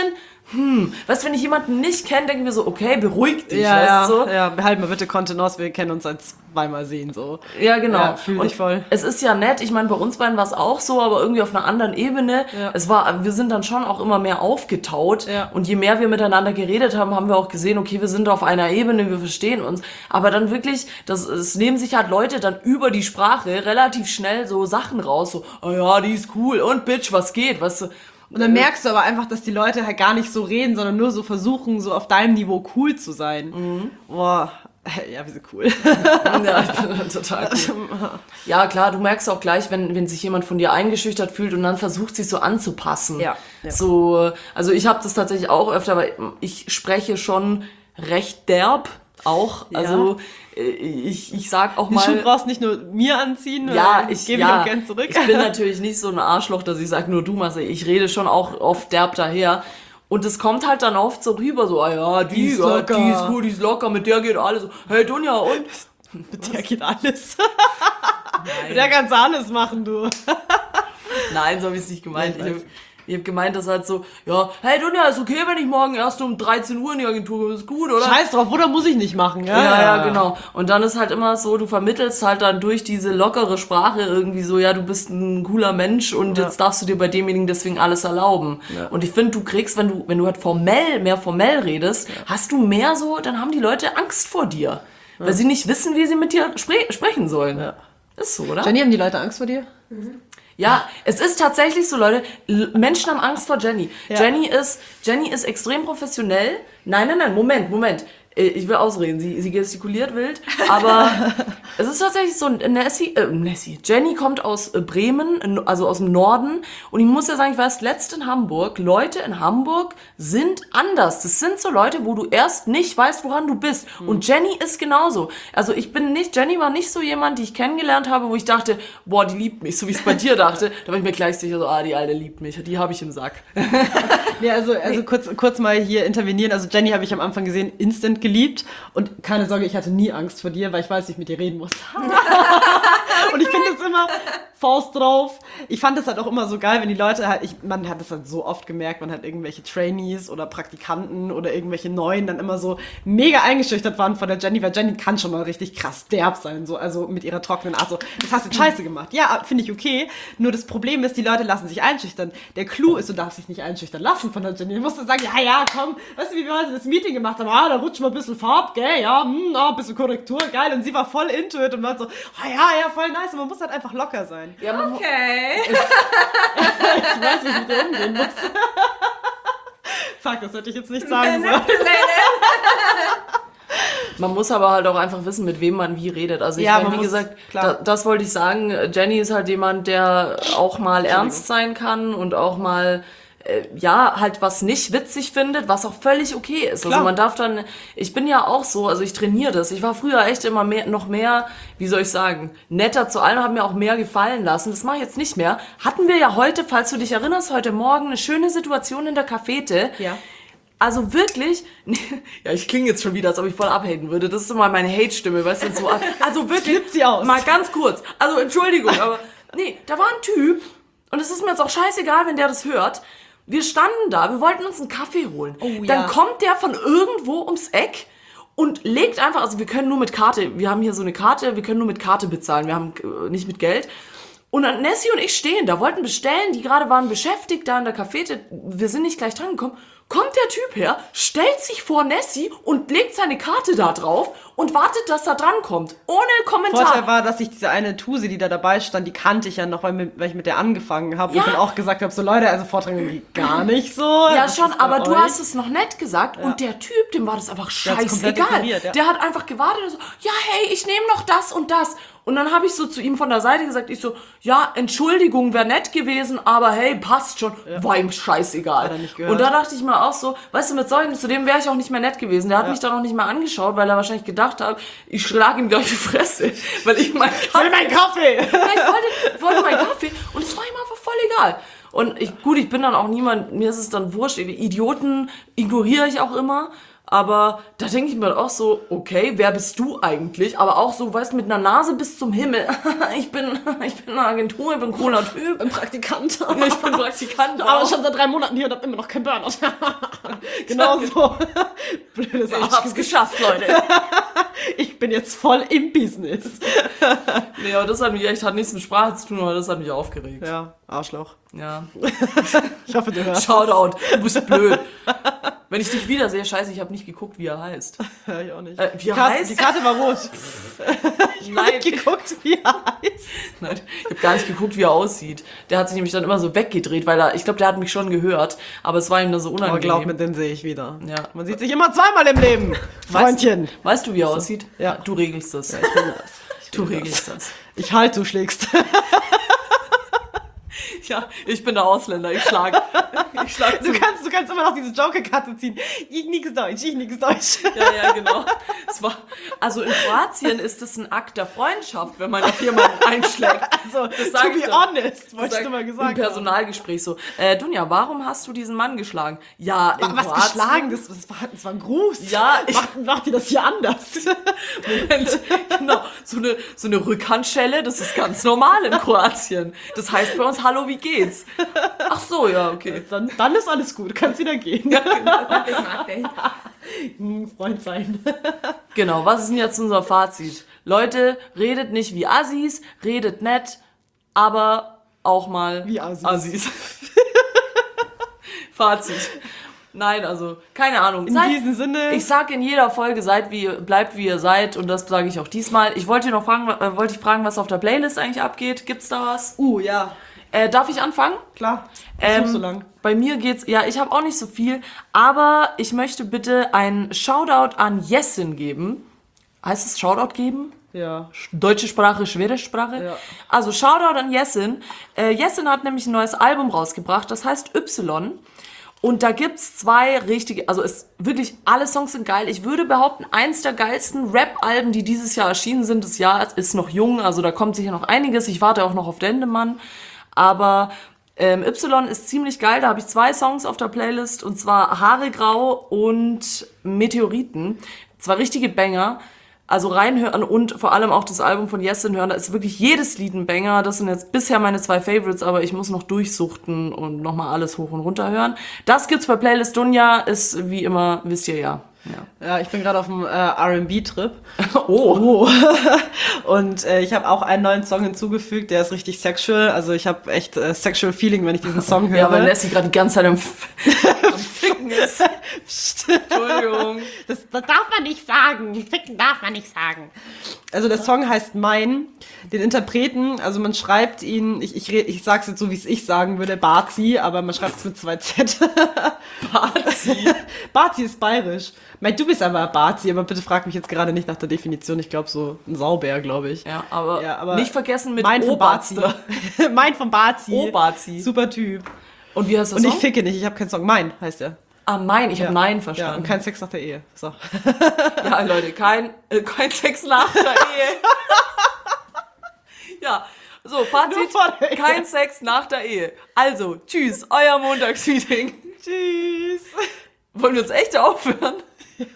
hm, weißt du, wenn ich jemanden nicht kenne, denken wir so, okay, beruhig dich, Ja, weißt ja, du? So. ja, behalt mal bitte Kontenance, wir kennen uns seit zweimal sehen, so. Ja, genau. Ja, fühl dich Und voll. es ist ja nett, ich meine, bei uns beiden war es auch so, aber irgendwie auf einer anderen Ebene. Ja. Es war, wir sind dann schon auch immer mehr aufgetaut. Ja. Und je mehr wir miteinander geredet haben, haben wir auch gesehen, okay, wir sind auf einer Ebene, wir verstehen uns. Aber dann wirklich, das, es nehmen sich halt Leute dann über die Sprache relativ schnell so Sachen raus, so, oh ja, die ist cool und Bitch, was geht, weißt du? Und dann merkst du aber einfach, dass die Leute halt gar nicht so reden, sondern nur so versuchen, so auf deinem Niveau cool zu sein. Mhm. Boah, ja, wir sind cool. Ja, ich bin total cool. Ja, klar, du merkst auch gleich, wenn, wenn sich jemand von dir eingeschüchtert fühlt und dann versucht, sich so anzupassen. Ja, ja. So, also ich habe das tatsächlich auch öfter, aber ich spreche schon recht derb auch. Ja. Also ich, ich sag auch Die mal... Schuhe brauchst nicht nur mir anziehen, Ja, ich, gebe ja, ich auch gern zurück. ich bin natürlich nicht so ein Arschloch, dass ich sage, nur du machst. Ich rede schon auch oft derb daher. Und es kommt halt dann oft so rüber, so, ah ja, die, Die ist ja, locker. die ist gut, die ist locker, mit der geht alles. So, hey Dunja, und? Mit der geht alles. Mit der kannst du alles machen, du. Nein, so habe ich es nicht gemeint. Ja, Ich ich habe weiß. hab gemeint, dass halt so, ja, hey Dunja, ist okay, wenn ich morgen erst um dreizehn Uhr in die Agentur komme, ist gut, oder? Scheiß drauf, oder muss ich nicht machen, ja? Ja, ja, genau. Und dann ist halt immer so, du vermittelst halt dann durch diese lockere Sprache irgendwie so, ja, du bist ein cooler Mensch und Ja. jetzt darfst du dir bei demjenigen deswegen alles erlauben. Ja. Und ich finde, du kriegst, wenn du, wenn du halt formell, mehr formell redest, hast du mehr so, dann haben die Leute Angst vor dir. Weil sie nicht wissen, wie sie mit dir spre sprechen sollen. Ja. Ist so, oder? Jenny, haben die Leute Angst vor dir? Ja, es ist tatsächlich so, Leute, L- Menschen haben Angst vor Jenny. Ja. Jenny ist, Jenny ist extrem professionell. Nein, nein, nein, Moment, Moment. Äh, Ich will ausreden, sie, sie gestikuliert wild, aber es ist tatsächlich so, Nessie, äh, Nessie, Jenny kommt aus äh, Bremen, in- also aus dem Norden, und ich muss ja sagen, ich war erst letzt in Hamburg, Leute in Hamburg sind anders. Das sind so Leute, wo du erst nicht weißt, woran du bist. Und Jenny ist genauso. Also ich bin nicht, Jenny war nicht so jemand, die ich kennengelernt habe, wo ich dachte, boah, die liebt mich, so wie ich es bei dir dachte. Da war ich mir gleich sicher so, ah, die Alte liebt mich, die habe ich im Sack. Ja, also, also kurz, kurz mal hier intervenieren. Also Jenny habe ich am Anfang gesehen, instant geliebt. Und keine Sorge, ich hatte nie Angst vor dir, weil ich weiß, dass ich mit dir reden muss. Und ich finde es immer Faust drauf. Ich fand es halt auch immer so geil, wenn die Leute halt, ich, man hat es halt so oft gemerkt, man hat irgendwelche Trainees oder Praktikanten oder irgendwelche Neuen dann immer so mega eingeschüchtert waren von der Jenny, weil Jenny kann schon mal richtig krass derb sein, so, also mit ihrer trockenen Art, so, das hast du scheiße gemacht. Ja, finde ich okay. Nur das Problem ist, die Leute lassen sich einschüchtern. Der Clou ist, du darfst dich nicht einschüchtern lassen von der Jenny. Du musst dann sagen, ja, ja, komm, weißt du, wie wir heute das Meeting gemacht haben? Ah, da rutscht mal ein bisschen Farb, gell, ja, hm, ah, ein bisschen Korrektur, geil. Und sie war voll into it und war so, ah, ja, ja, voll nice. Und man muss halt einfach locker sein. Ja, man, Okay. Ich weiß, wie ich mit dir umgehen muss. Fuck, das hätte ich jetzt nicht sagen sollen. Man muss aber halt auch einfach wissen, mit wem man wie redet. Also ich Ja, meine, man wie muss- gesagt, klar. da, das wollte ich sagen. Jenny ist halt jemand, der auch mal ernst sein kann und auch mal äh, ja, halt was nicht witzig findet, was auch völlig okay ist. Klar. Also man darf dann, ich bin ja auch so, also ich trainiere das. Ich war früher echt immer mehr, noch mehr, wie soll ich sagen, netter zu allen, habe mir auch mehr gefallen lassen. Das mache ich jetzt nicht mehr. Hatten wir ja heute, falls du dich erinnerst, heute Morgen eine schöne Situation in der Cafete. Ja. Also wirklich, ja, ich klinge jetzt schon wieder, als ob ich voll abhaten würde. Das ist immer meine Hate-Stimme, weißt du, so. Also wirklich, Flippt sie aus. mal ganz kurz. Also Entschuldigung, aber nee, da war ein Typ und es ist mir jetzt auch scheißegal, wenn der das hört. Wir standen da, wir wollten uns einen Kaffee holen. Oh, Dann ja. kommt der von irgendwo ums Eck und legt einfach, also wir können nur mit Karte, wir haben hier so eine Karte, wir können nur mit Karte bezahlen, wir haben äh, nicht mit Geld. Und dann Nessie und ich stehen da, wollten bestellen, die gerade waren beschäftigt da in der Cafete, wir sind nicht gleich dran gekommen. Kommt der Typ her, stellt sich vor Nessie und legt seine Karte da drauf und wartet, dass er drankommt. Ohne Kommentar. Vorteil war, dass ich diese eine Tuse, die da dabei stand, die kannte ich ja noch, weil, mir, weil ich mit der angefangen habe Ja. und dann auch gesagt habe, so Leute, also Vortrag geht gar nicht so. Ja, Das schon, ist bei aber du euch. hast es noch nett gesagt und der Typ, dem war das einfach Der hat's komplett scheißegal. ignoriert, ja. Der hat einfach gewartet und so, ja, hey, ich nehme noch das und das. Und dann habe ich so zu ihm von der Seite gesagt, ich so, ja, Entschuldigung, wäre nett gewesen, aber hey, passt schon, war ihm scheißegal. Hat er nicht gehört. Und da dachte ich mir auch so, weißt du, mit solchen, zu dem wäre ich auch nicht mehr nett gewesen. Der hat mich dann auch nicht mehr angeschaut, weil er wahrscheinlich gedacht hat, ich schlag ihm gleich die Fresse, weil ich mein Will mein Kaffee! ja, ich wollte, wollte meinen Kaffee und es war ihm einfach voll egal. Und ich, gut, ich bin dann auch niemand, mir ist es dann wurscht, Idioten ignoriere ich auch immer. Aber da denke ich mir auch so, okay, wer bist du eigentlich? Aber auch so, weißt du, mit einer Nase bis zum Himmel. ich bin ich bin eine Agentur, ich bin ein cooler Typ. Ein Praktikant. Ich bin Praktikant. Aber auch. schon seit drei Monaten hier und hab immer noch kein Burnout. Genau so. Blödes Ich hab's Arschgewicht. geschafft, Leute. Ich bin jetzt voll im Business. Nee, aber das hat mich echt, hat nichts mit Sprache zu tun, aber das hat mich aufgeregt. Ja, Arschloch. Ja. Ich hoffe, du hörst. Shoutout, du bist blöd. Wenn ich dich wiedersehe, scheiße, ich habe nicht geguckt, wie er heißt. Ja, ich auch nicht. Äh, wie die, er Karte, heißt? die Karte war rot. Nein, Geguckt, wie er heißt. Nein, ich habe gar nicht geguckt, wie er aussieht. Der hat sich nämlich dann immer so weggedreht, weil er, ich glaube, der hat mich schon gehört, aber es war ihm dann so Aber unangenehm. glaub mir, den sehe ich wieder. Ja. Man sieht sich immer zweimal im Leben. Freundchen. Weißt, weißt du, wie er aussieht? Ja. Du regelst das. Ich will das. Ich Du will regelst das. das. Ich halt, du schlägst. Ja, ich bin der Ausländer, ich schlage. Ich schlag Du zu. kannst, du kannst immer noch diese Joker-Karte ziehen. Ich nix Deutsch, ich nix Deutsch. Ja, ja, genau. Es war, also in Kroatien ist es ein Akt der Freundschaft, wenn man auf jemanden einschlägt. Also, Das to sag ich be doch. honest, wollte ich nur mal Im gesagt haben. Personalgespräch so, äh, Dunja, warum hast du diesen Mann geschlagen? Ja, in Was Kroatien. geschlagen? Das, das, war, das war ein Gruß. Ja, ich- Macht, macht ihr das hier anders? Moment, genau. So eine, so eine Rückhandschelle, das ist ganz normal in Kroatien. Das heißt bei uns, hallo, wie geht's? Ach so, ja, okay. Dann, dann ist alles gut, kannst wieder gehen. Ich mag dich. Hm, Freund sein. Genau, was ist denn jetzt unser Fazit? Leute, redet nicht wie Assis, redet nett, aber auch mal Wie Assis. Assis. Fazit. Nein, also, keine Ahnung. In diesem Sinne. Ich sag in jeder Folge, seid wie, bleibt wie ihr seid und das sage ich auch diesmal. Ich wollte noch fragen, äh, wollte ich fragen, was auf der Playlist eigentlich abgeht. Gibt's da was? Uh, ja, Äh, darf ich anfangen? klar. Das Ähm, ähm, so lang. Bei mir geht's, ja, ich habe auch nicht so viel, aber ich möchte bitte einen Shoutout an Jessin geben. Heißt es Shoutout geben? Ja. Deutsche Sprache, schwere Sprache. Ja. Also Shoutout an Jessin. Äh, Jessin hat nämlich ein neues Album rausgebracht, das heißt Y. Und da gibt's zwei richtige, also es wirklich, alle Songs sind geil. Ich würde behaupten, eins der geilsten Rap-Alben, die dieses Jahr erschienen sind. Das Jahr ist noch jung, also da kommt sicher noch einiges. Ich warte auch noch auf Dendemann. Aber ähm, Y ist ziemlich geil. Da habe ich zwei Songs auf der Playlist, und zwar Haare grau und Meteoriten. Zwei richtige Banger. Also reinhören und vor allem auch das Album von Jessin hören. Da ist wirklich jedes Lied ein Banger. Das sind jetzt bisher meine zwei Favorites, aber ich muss noch durchsuchten und nochmal alles hoch und runter hören. Das gibt's bei Playlist Dunja, ist wie immer, wisst ihr ja. Ja. Ja, ich bin gerade auf dem äh, R and B-Trip. Oh. Oh. Und äh, ich habe auch einen neuen Song hinzugefügt, der ist richtig sexual. Also ich habe echt äh, sexual Feeling, wenn ich diesen Song höre. Ja, weil Lassie gerade die ganze Zeit am, F am Ficken ist. Psst. Entschuldigung. Das, Das darf man nicht sagen. Ficken darf man nicht sagen. also der Song heißt Mein. Den Interpreten, also man schreibt ihn, ich, ich, red- ich sag's jetzt so, wie es ich sagen würde, Bazi, aber man schreibt es mit zwei Z. Bazi. Bazi ist bayerisch. Mein, du bist aber Bazi, aber bitte frag mich jetzt gerade nicht nach der Definition. Ich glaube so ein Saubär, glaube ich. Ja, aber, Ja, aber nicht vergessen mit Mein von Bazi. Oberster. Mein von Bazi. Obazi. Super Typ. Und wie heißt das Und ich Song? ficke nicht, ich habe keinen Song. Mein heißt er. Ah, mein, ich Ja. habe Nein Ja, verstanden. und kein Sex nach der Ehe. So. Ja, Leute, kein, äh, kein Sex nach der Ehe. Ja, so, Fazit, Nur vor der Ehe. kein Sex nach der Ehe. Also, tschüss, euer Montagsmeeting. Tschüss. Wollen wir uns echt aufhören? Ja.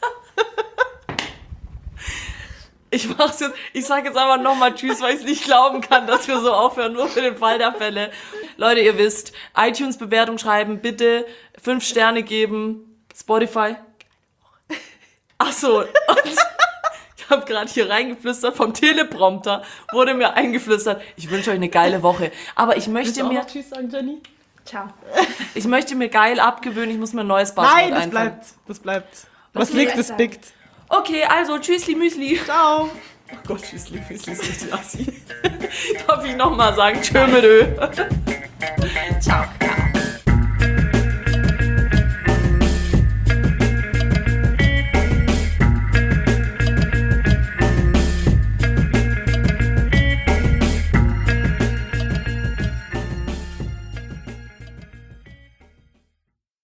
Ich mach's jetzt, ich sag jetzt einfach nochmal tschüss, weil ich es nicht glauben kann, dass wir so aufhören, nur für den Fall der Fälle. Leute, ihr wisst, iTunes-Bewertung schreiben, bitte fünf Sterne geben, Spotify. Ach so, und ich habe gerade hier reingeflüstert, vom Teleprompter wurde mir eingeflüstert, ich wünsche euch eine geile Woche. Aber ich Willst möchte du auch mir, noch Tschüss sagen, Jenny? Ciao. ich möchte mir geil abgewöhnen, ich muss mir ein neues Passwort Nein, das einfallen. bleibt. Das bleibt. Was ist liegt, besser. es biegt. Okay, also tschüssli Müsli. Ciao. Oh Gott, tschüssli Müsli ist richtig assi. Darf ich nochmal sagen, tschö mit Ö. Ciao. Ciao.